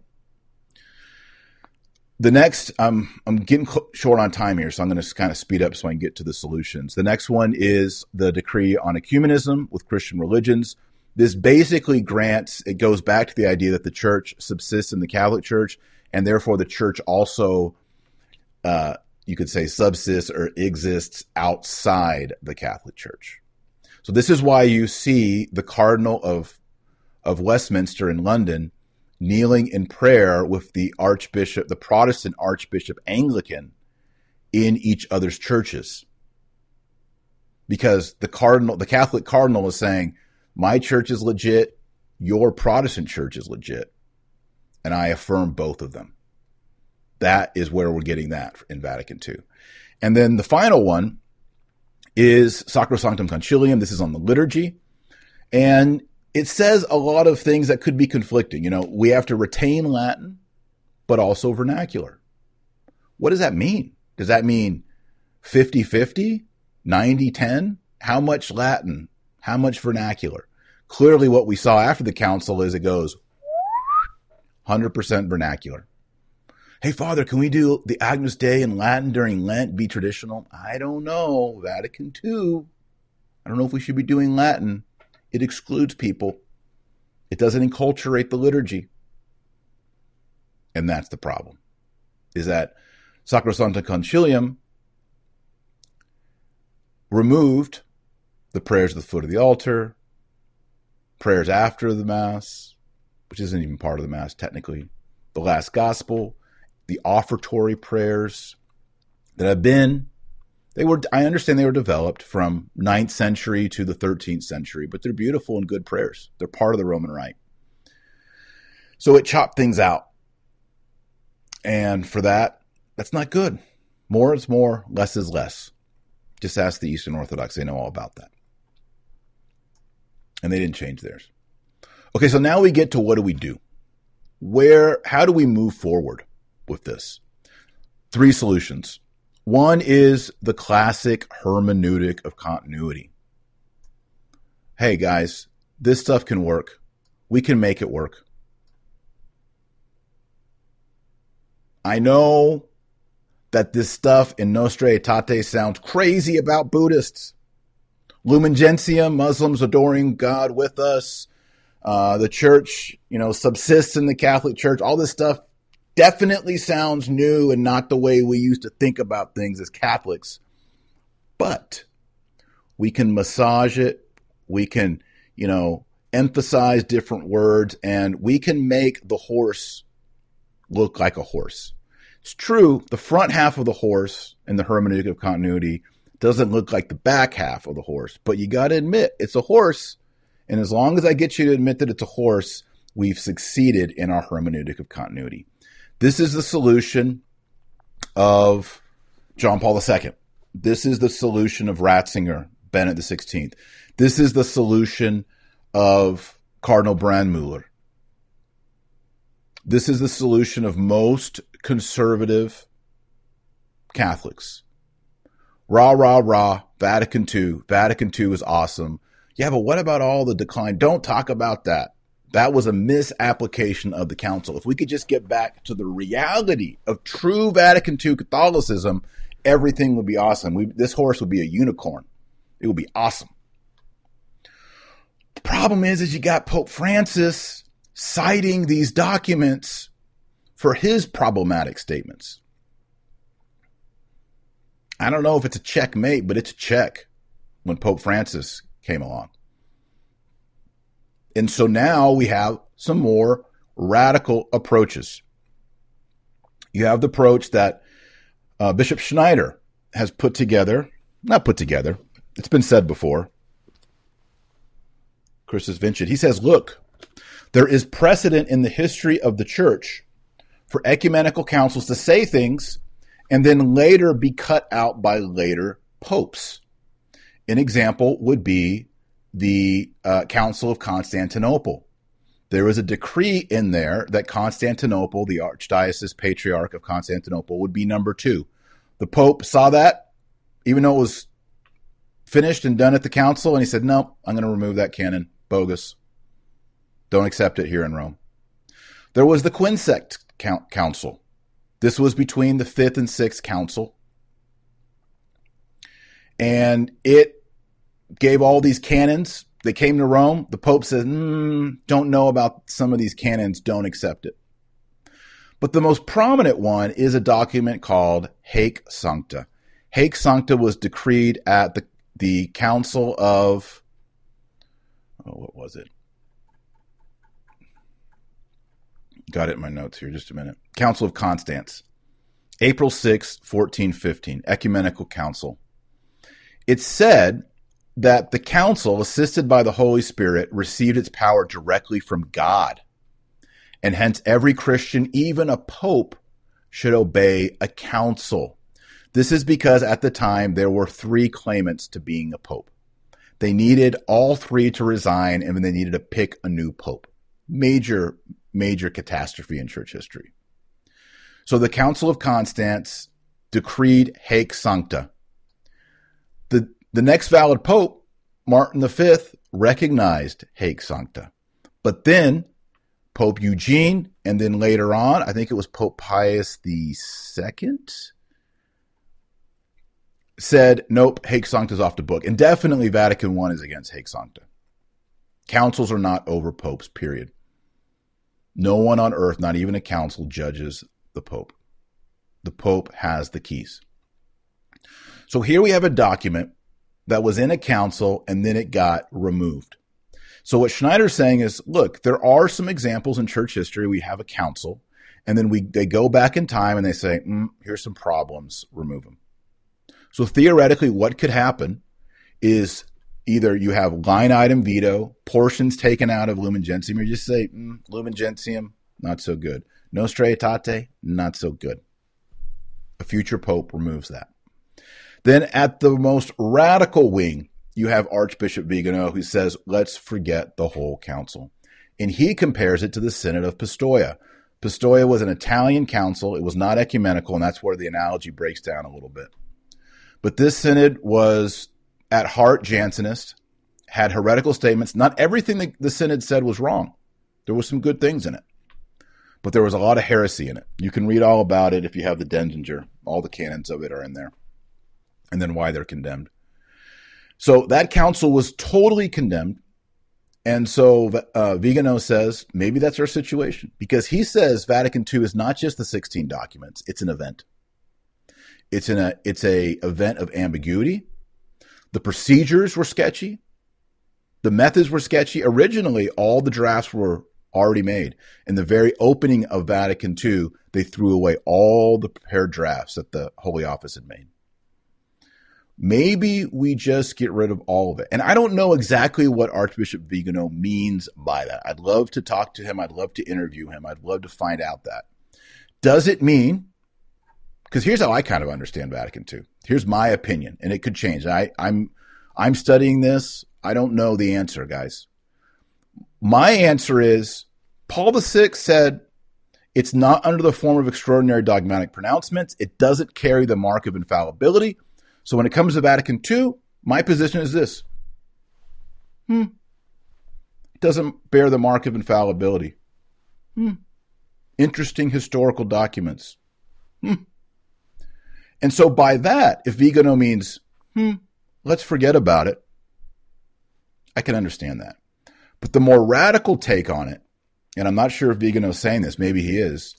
The next, I'm getting short on time here, so I'm going to kind of speed up so I can get to the solutions. The next one is the decree on ecumenism with Christian religions. This basically grants, it goes back to the idea that the church subsists in the Catholic Church, and therefore the church also, you could say, subsists or exists outside the Catholic Church. So this is why you see the Cardinal of Westminster in London kneeling in prayer with the Archbishop, the Protestant Archbishop Anglican, in each other's churches. Because the Catholic Cardinal is saying, my church is legit, your Protestant church is legit, and I affirm both of them. That is where we're getting that in Vatican II. And then the final one is Sacrosanctum Concilium. This is on the liturgy. And it says a lot of things that could be conflicting. You know, we have to retain Latin, but also vernacular. What does that mean? Does that mean 50-50, 90-10? How much Latin? How much vernacular? Clearly what we saw after the council is it goes 100% vernacular. Hey, Father, can we do the Agnus Dei in Latin during Lent, be traditional? I don't know. Vatican II. I don't know if we should be doing Latin. It excludes people. It doesn't enculturate the liturgy. And that's the problem, is that Sacrosanctum Concilium removed the prayers at the foot of the altar, prayers after the Mass, which isn't even part of the Mass technically, the last Gospel, the offertory prayers that have been, I understand they were developed from 9th century to the 13th century, but they're beautiful and good prayers. They're part of the Roman Rite. So it chopped things out. And for that, that's not good. More is more, less is less. Just ask the Eastern Orthodox. They know all about that. And they didn't change theirs. Okay, so now we get to what do we do? How do we move forward with this? 3 solutions. One is the classic hermeneutic of continuity. Hey guys, this stuff can work. We can make it work. I know that this stuff in Nostra Aetate sounds crazy about Buddhists. Lumen Gentium, Muslims adoring God with us. The church, subsists in the Catholic Church. All this stuff definitely sounds new and not the way we used to think about things as Catholics. But we can massage it. We can, emphasize different words, and we can make the horse look like a horse. It's true, the front half of the horse in the hermeneutic of continuity doesn't look like the back half of the horse, but you got to admit it's a horse. And as long as I get you to admit that it's a horse, we've succeeded in our hermeneutic of continuity. This is the solution of John Paul II. This is the solution of Ratzinger, Benedict XVI. This is the solution of Cardinal Brandmüller. This is the solution of most conservative Catholics. Rah, rah, rah, Vatican II. Vatican II is awesome. Yeah, but what about all the decline? Don't talk about that. That was a misapplication of the council. If we could just get back to the reality of true Vatican II Catholicism, everything would be awesome. This horse would be a unicorn. It would be awesome. The problem is you got Pope Francis citing these documents for his problematic statements. I don't know if it's a checkmate, but it's a check when Pope Francis came along. And so now we have some more radical approaches. You have the approach that Bishop Schneider has not put together, it's been said before. Christus Vincit. He says, look, there is precedent in the history of the church for ecumenical councils to say things and then later be cut out by later popes. An example would be the Council of Constantinople. There was a decree in there that Constantinople, the Archdiocese Patriarch of Constantinople, would be number 2. The Pope saw that, even though it was finished and done at the council, and he said, no, I'm going to remove that canon. Bogus. Don't accept it here in Rome. There was the Quinsect Council. This was between the 5th and 6th Council. And it gave all these canons. They came to Rome. The Pope said, don't know about some of these canons. Don't accept it. But the most prominent one is a document called Haec Sancta. Haec Sancta was decreed at the Council of, what was it? Got it in my notes here, just a minute. Council of Constance. April 6, 1415, Ecumenical Council. It said that the council, assisted by the Holy Spirit, received its power directly from God. And hence every Christian, even a pope, should obey a council. This is because at the time there were 3 claimants to being a pope. They needed all 3 to resign, and then they needed to pick a new pope. Major catastrophe in church history. So the Council of Constance decreed Haec Sancta. The next valid pope, Martin V, recognized Haec Sancta. But then Pope Eugene, and then later on, I think it was Pope Pius II, said, nope, Haec Sancta is off the book. And definitely Vatican I is against Haec Sancta. Councils are not over popes, period. No one on earth, not even a council, judges the Pope. The Pope has the keys. So here we have a document that was in a council and then it got removed. So what Schneider's saying is, look, there are some examples in church history. We have a council and then they go back in time and they say, here's some problems, remove them. So theoretically, what could happen is either you have line item veto, portions taken out of Lumen Gentium, or you just say, Lumen Gentium, not so good. Nostra Aetate, not so good. A future pope removes that. Then at the most radical wing, you have Archbishop Vigano, who says, let's forget the whole council. And he compares it to the Synod of Pistoia. Pistoia was an Italian council. It was not ecumenical, and that's where the analogy breaks down a little bit. But this synod was at heart Jansenist, had heretical statements. Not everything the synod said was wrong. There were some good things in it. But there was a lot of heresy in it. You can read all about it if you have the Denzinger. All the canons of it are in there. And then why they're condemned. So that council was totally condemned. And so Vigano says maybe that's our situation, because he says Vatican II is not just the 16 documents. It's an event. It's a event of ambiguity. The procedures were sketchy. The methods were sketchy. Originally, all the drafts were already made. In the very opening of Vatican II, they threw away all the prepared drafts that the Holy Office had made. Maybe we just get rid of all of it. And I don't know exactly what Archbishop Vigano means by that. I'd love to talk to him. I'd love to interview him. I'd love to find out that. Does it mean, because here's how I kind of understand Vatican II. Here's my opinion, and it could change. I'm studying this. I don't know the answer, guys. My answer is Paul VI said it's not under the form of extraordinary dogmatic pronouncements. It doesn't carry the mark of infallibility. So when it comes to Vatican II, my position is this. It doesn't bear the mark of infallibility. Interesting historical documents. And so by that, if Vigano means, let's forget about it, I can understand that. But the more radical take on it, and I'm not sure if Vigano's saying this, maybe he is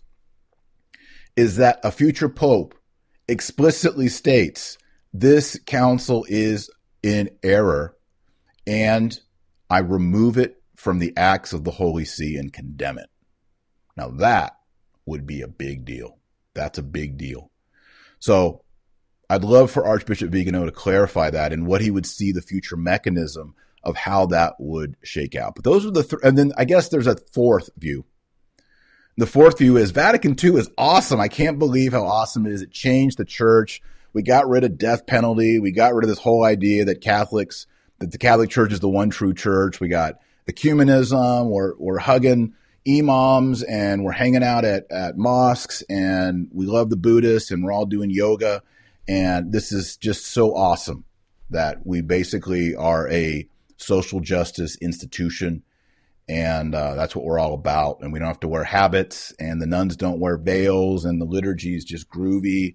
that a future pope explicitly states this council is in error, and I remove it from the acts of the Holy See and condemn it. Now that would be a big deal. That's a big deal. So I'd love for Archbishop Vigano to clarify that and what he would see the future mechanism of how that would shake out. But those are the and then I guess there's a fourth view. The fourth view is Vatican II is awesome. I can't believe how awesome it is. It changed the church. We got rid of death penalty. We got rid of this whole idea that the Catholic Church is the one true church. We got ecumenism. We're hugging imams and we're hanging out at mosques, and we love the Buddhists and we're all doing yoga. And this is just so awesome that we basically are a social justice institution. And that's what we're all about. And we don't have to wear habits, and the nuns don't wear veils, and the liturgy is just groovy.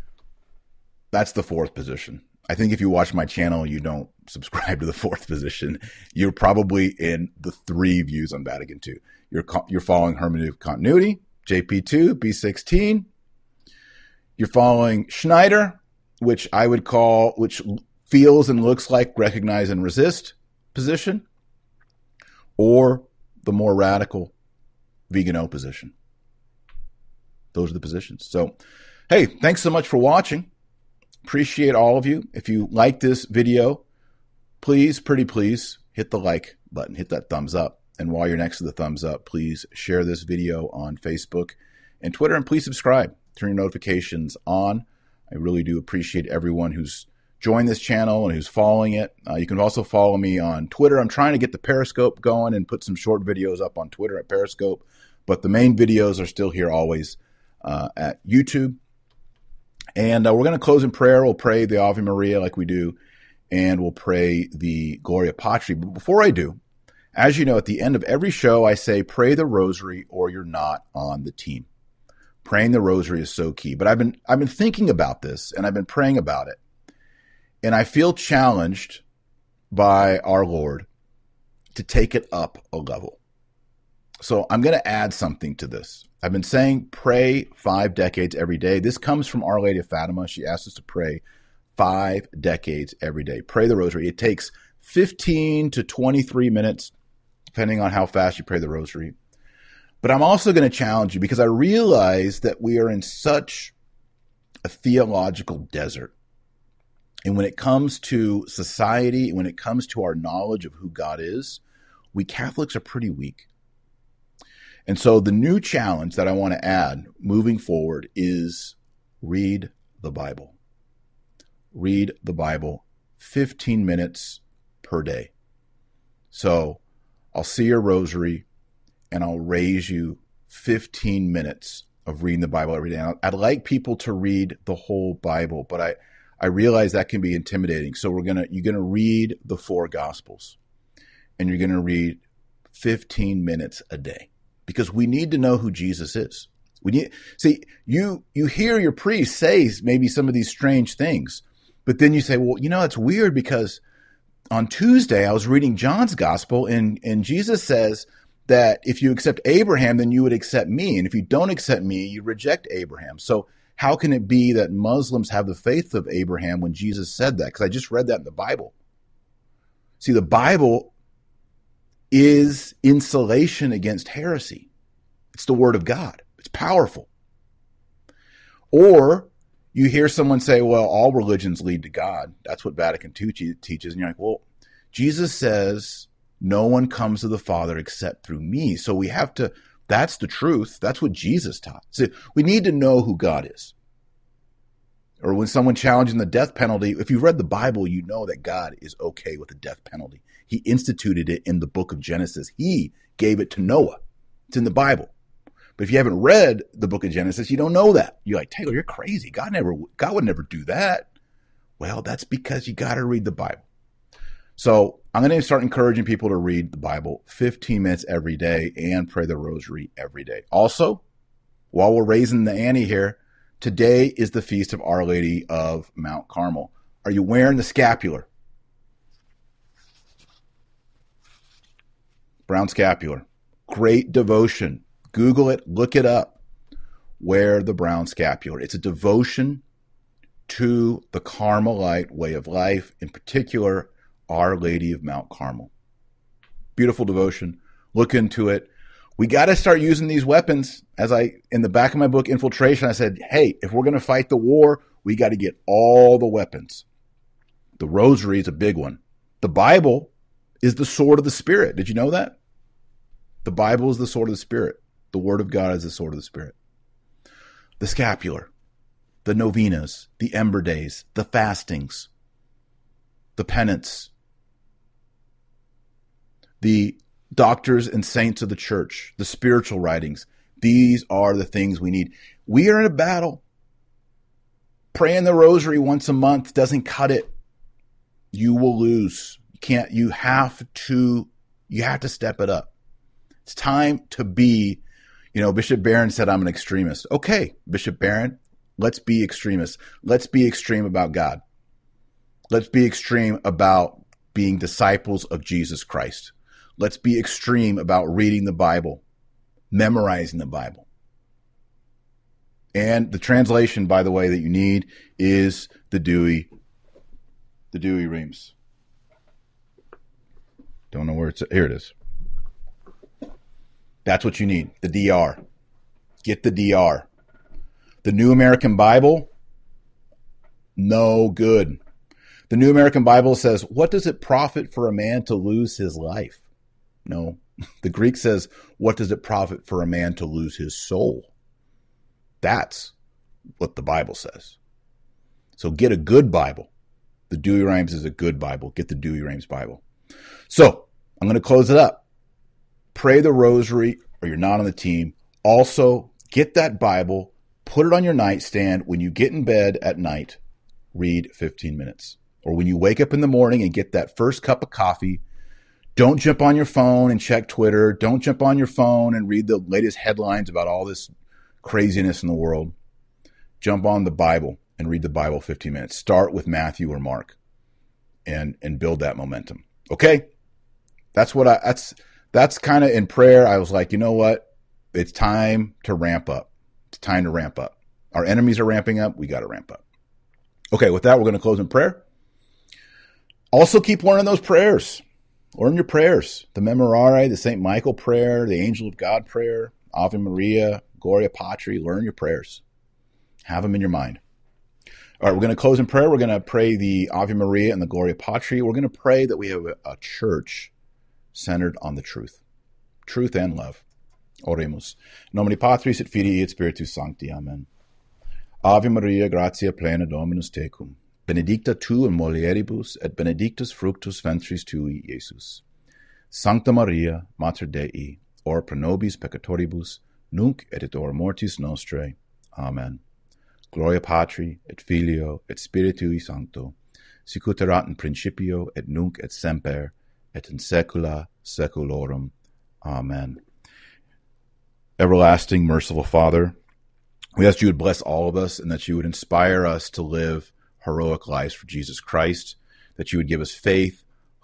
That's the fourth position. I think if you watch my channel, you don't subscribe to the fourth position. You're probably in the three views on Vatican II. You're following hermeneutic continuity, JP2, B16. You're following Schneider, which I would call, which feels and looks like recognize and resist position, or the more radical Vigano position. Those are the positions. So, hey, thanks so much for watching. Appreciate all of you. If you like this video, please, pretty please, hit the like button, hit that thumbs up. And while you're next to the thumbs up, please share this video on Facebook and Twitter, and please subscribe. Turn your notifications on. I really do appreciate everyone who's joined this channel and who's following it. You can also follow me on Twitter. I'm trying to get the Periscope going and put some short videos up on Twitter at Periscope, but the main videos are still here always at YouTube. And we're going to close in prayer. We'll pray the Ave Maria like we do, and we'll pray the Gloria Patri. But before I do, as you know, at the end of every show, I say, pray the rosary or you're not on the team. Praying the rosary is so key. But I've been thinking about this, and I've been praying about it. And I feel challenged by our Lord to take it up a level. So I'm going to add something to this. I've been saying pray 5 decades every day. This comes from Our Lady of Fatima. She asked us to pray 5 decades every day. Pray the rosary. It takes 15 to 23 minutes, depending on how fast you pray the rosary. But I'm also going to challenge you, because I realize that we are in such a theological desert. And when it comes to society, when it comes to our knowledge of who God is, we Catholics are pretty weak. And so the new challenge that I want to add moving forward is read the Bible. Read the Bible 15 minutes per day. So I'll see your rosary and I'll raise you 15 minutes of reading the Bible every day. And I'd like people to read the whole Bible, but I realize that can be intimidating. So you're going to read the 4 Gospels, and you're going to read 15 minutes a day, because we need to know who Jesus is. You hear your priest say maybe some of these strange things, but then you say, well, it's weird because on Tuesday, I was reading John's gospel, and Jesus says that if you accept Abraham, then you would accept me. And if you don't accept me, you reject Abraham. So how can it be that Muslims have the faith of Abraham when Jesus said that? Because I just read that in the Bible. See, the Bible is insulation against heresy. It's the word of God. It's powerful. Or you hear someone say, well, all religions lead to God. That's what Vatican II teaches. And you're like, well, Jesus says no one comes to the Father except through me. So we have to, that's the truth. That's what Jesus taught. So we need to know who God is. Or when someone challenging the death penalty, if you've read the Bible, you know that God is okay with the death penalty. He instituted it in the book of Genesis. He gave it to Noah. It's in the Bible. But if you haven't read the book of Genesis, you don't know that. You're like, Taylor, you're crazy. God would never do that. Well, that's because you got to read the Bible. So I'm going to start encouraging people to read the Bible 15 minutes every day and pray the rosary every day. Also, while we're raising the ante here, today is the feast of Our Lady of Mount Carmel. Are you wearing the scapular? Brown scapular. Great devotion. Google it, look it up. Wear the brown scapular. It's a devotion to the Carmelite way of life, in particular, Our Lady of Mount Carmel. Beautiful devotion. Look into it. We got to start using these weapons. As in the back of my book, Infiltration, I said, hey, if we're going to fight the war, we got to get all the weapons. The rosary is a big one. The Bible is the sword of the Spirit. Did you know that? The Bible is the sword of the Spirit. The Word of God is the sword of the Spirit. The scapular, the novenas, the ember days, the fastings, the penance, the doctors and saints of the church, the spiritual writings. These are the things we need. We are in a battle. Praying the rosary once a month doesn't cut it. You will lose. You have to step it up. It's time to be, Bishop Barron said, I'm an extremist. Okay, Bishop Barron, let's be extremists. Let's be extreme about God. Let's be extreme about being disciples of Jesus Christ. Let's be extreme about reading the Bible, memorizing the Bible. And the translation, by the way, that you need is the Dewey Reams. Don't know where it's at. Here it is. That's what you need, the DR. Get the DR. The New American Bible, no good. The New American Bible says, what does it profit for a man to lose his life? No. The Greek says, what does it profit for a man to lose his soul? That's what the Bible says. So get a good Bible. The Douay-Rheims is a good Bible. Get the Douay-Rheims Bible. So I'm going to close it up. Pray the rosary or you're not on the team. Also, get that Bible, put it on your nightstand. When you get in bed at night, read 15 minutes. Or when you wake up in the morning and get that first cup of coffee, don't jump on your phone and check Twitter. Don't jump on your phone and read the latest headlines about all this craziness in the world. Jump on the Bible and read the Bible 15 minutes. Start with Matthew or Mark and build that momentum. Okay? That's kind of in prayer. I was like, you know what? It's time to ramp up. It's time to ramp up. Our enemies are ramping up. We got to ramp up. Okay, with that, we're going to close in prayer. Also, keep learning those prayers. Learn your prayers. The Memorare, the St. Michael prayer, the Angel of God prayer, Ave Maria, Gloria Patri. Learn your prayers. Have them in your mind. All right, we're going to close in prayer. We're going to pray the Ave Maria and the Gloria Patri. We're going to pray that we have a church centered on the truth and love. Oremus. Nomine Patris et Filii et Spiritus Sancti. Amen. Ave Maria, gratia plena Dominus tecum. Benedicta tu in mulieribus, et benedictus fructus ventris tui, Iesus. Sancta Maria, Mater Dei, ora pro nobis peccatoribus, nunc et in hora mortis nostrae. Amen. Gloria Patri, et Filio, et Spiritui Sancto, sicut erat in principio, et nunc et semper, et in saecula saeculorum. Amen. Everlasting, merciful Father, we ask you would bless all of us and that you would inspire us to live heroic lives for Jesus Christ, that you would give us faith,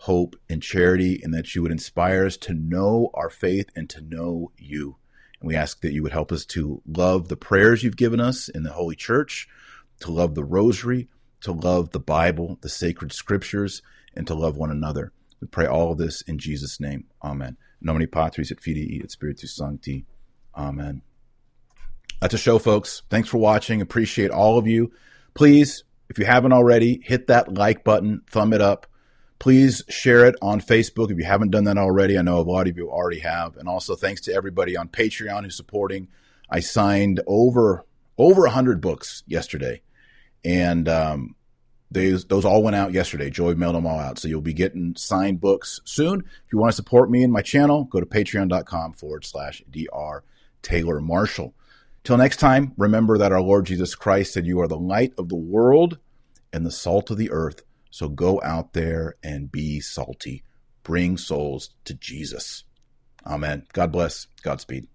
hope, and charity, and that you would inspire us to know our faith and to know you. And we ask that you would help us to love the prayers you've given us in the Holy Church, to love the Rosary, to love the Bible, the sacred scriptures, and to love one another. We pray all of this in Jesus' name. Amen. Nomine Patris et Filii et Spiritus Sancti. Amen. That's a show, folks. Thanks for watching. Appreciate all of you. Please, if you haven't already, hit that like button, thumb it up. Please share it on Facebook if you haven't done that already. I know a lot of you already have. And also thanks to everybody on Patreon who's supporting. I signed over 100 books yesterday. And those all went out yesterday. Joey mailed them all out. So you'll be getting signed books soon. If you want to support me and my channel, go to patreon.com/Dr. Taylor Marshall. Till next time, remember that our Lord Jesus Christ said, "You are the light of the world and the salt of the earth." So go out there and be salty. Bring souls to Jesus. Amen. God bless. Godspeed.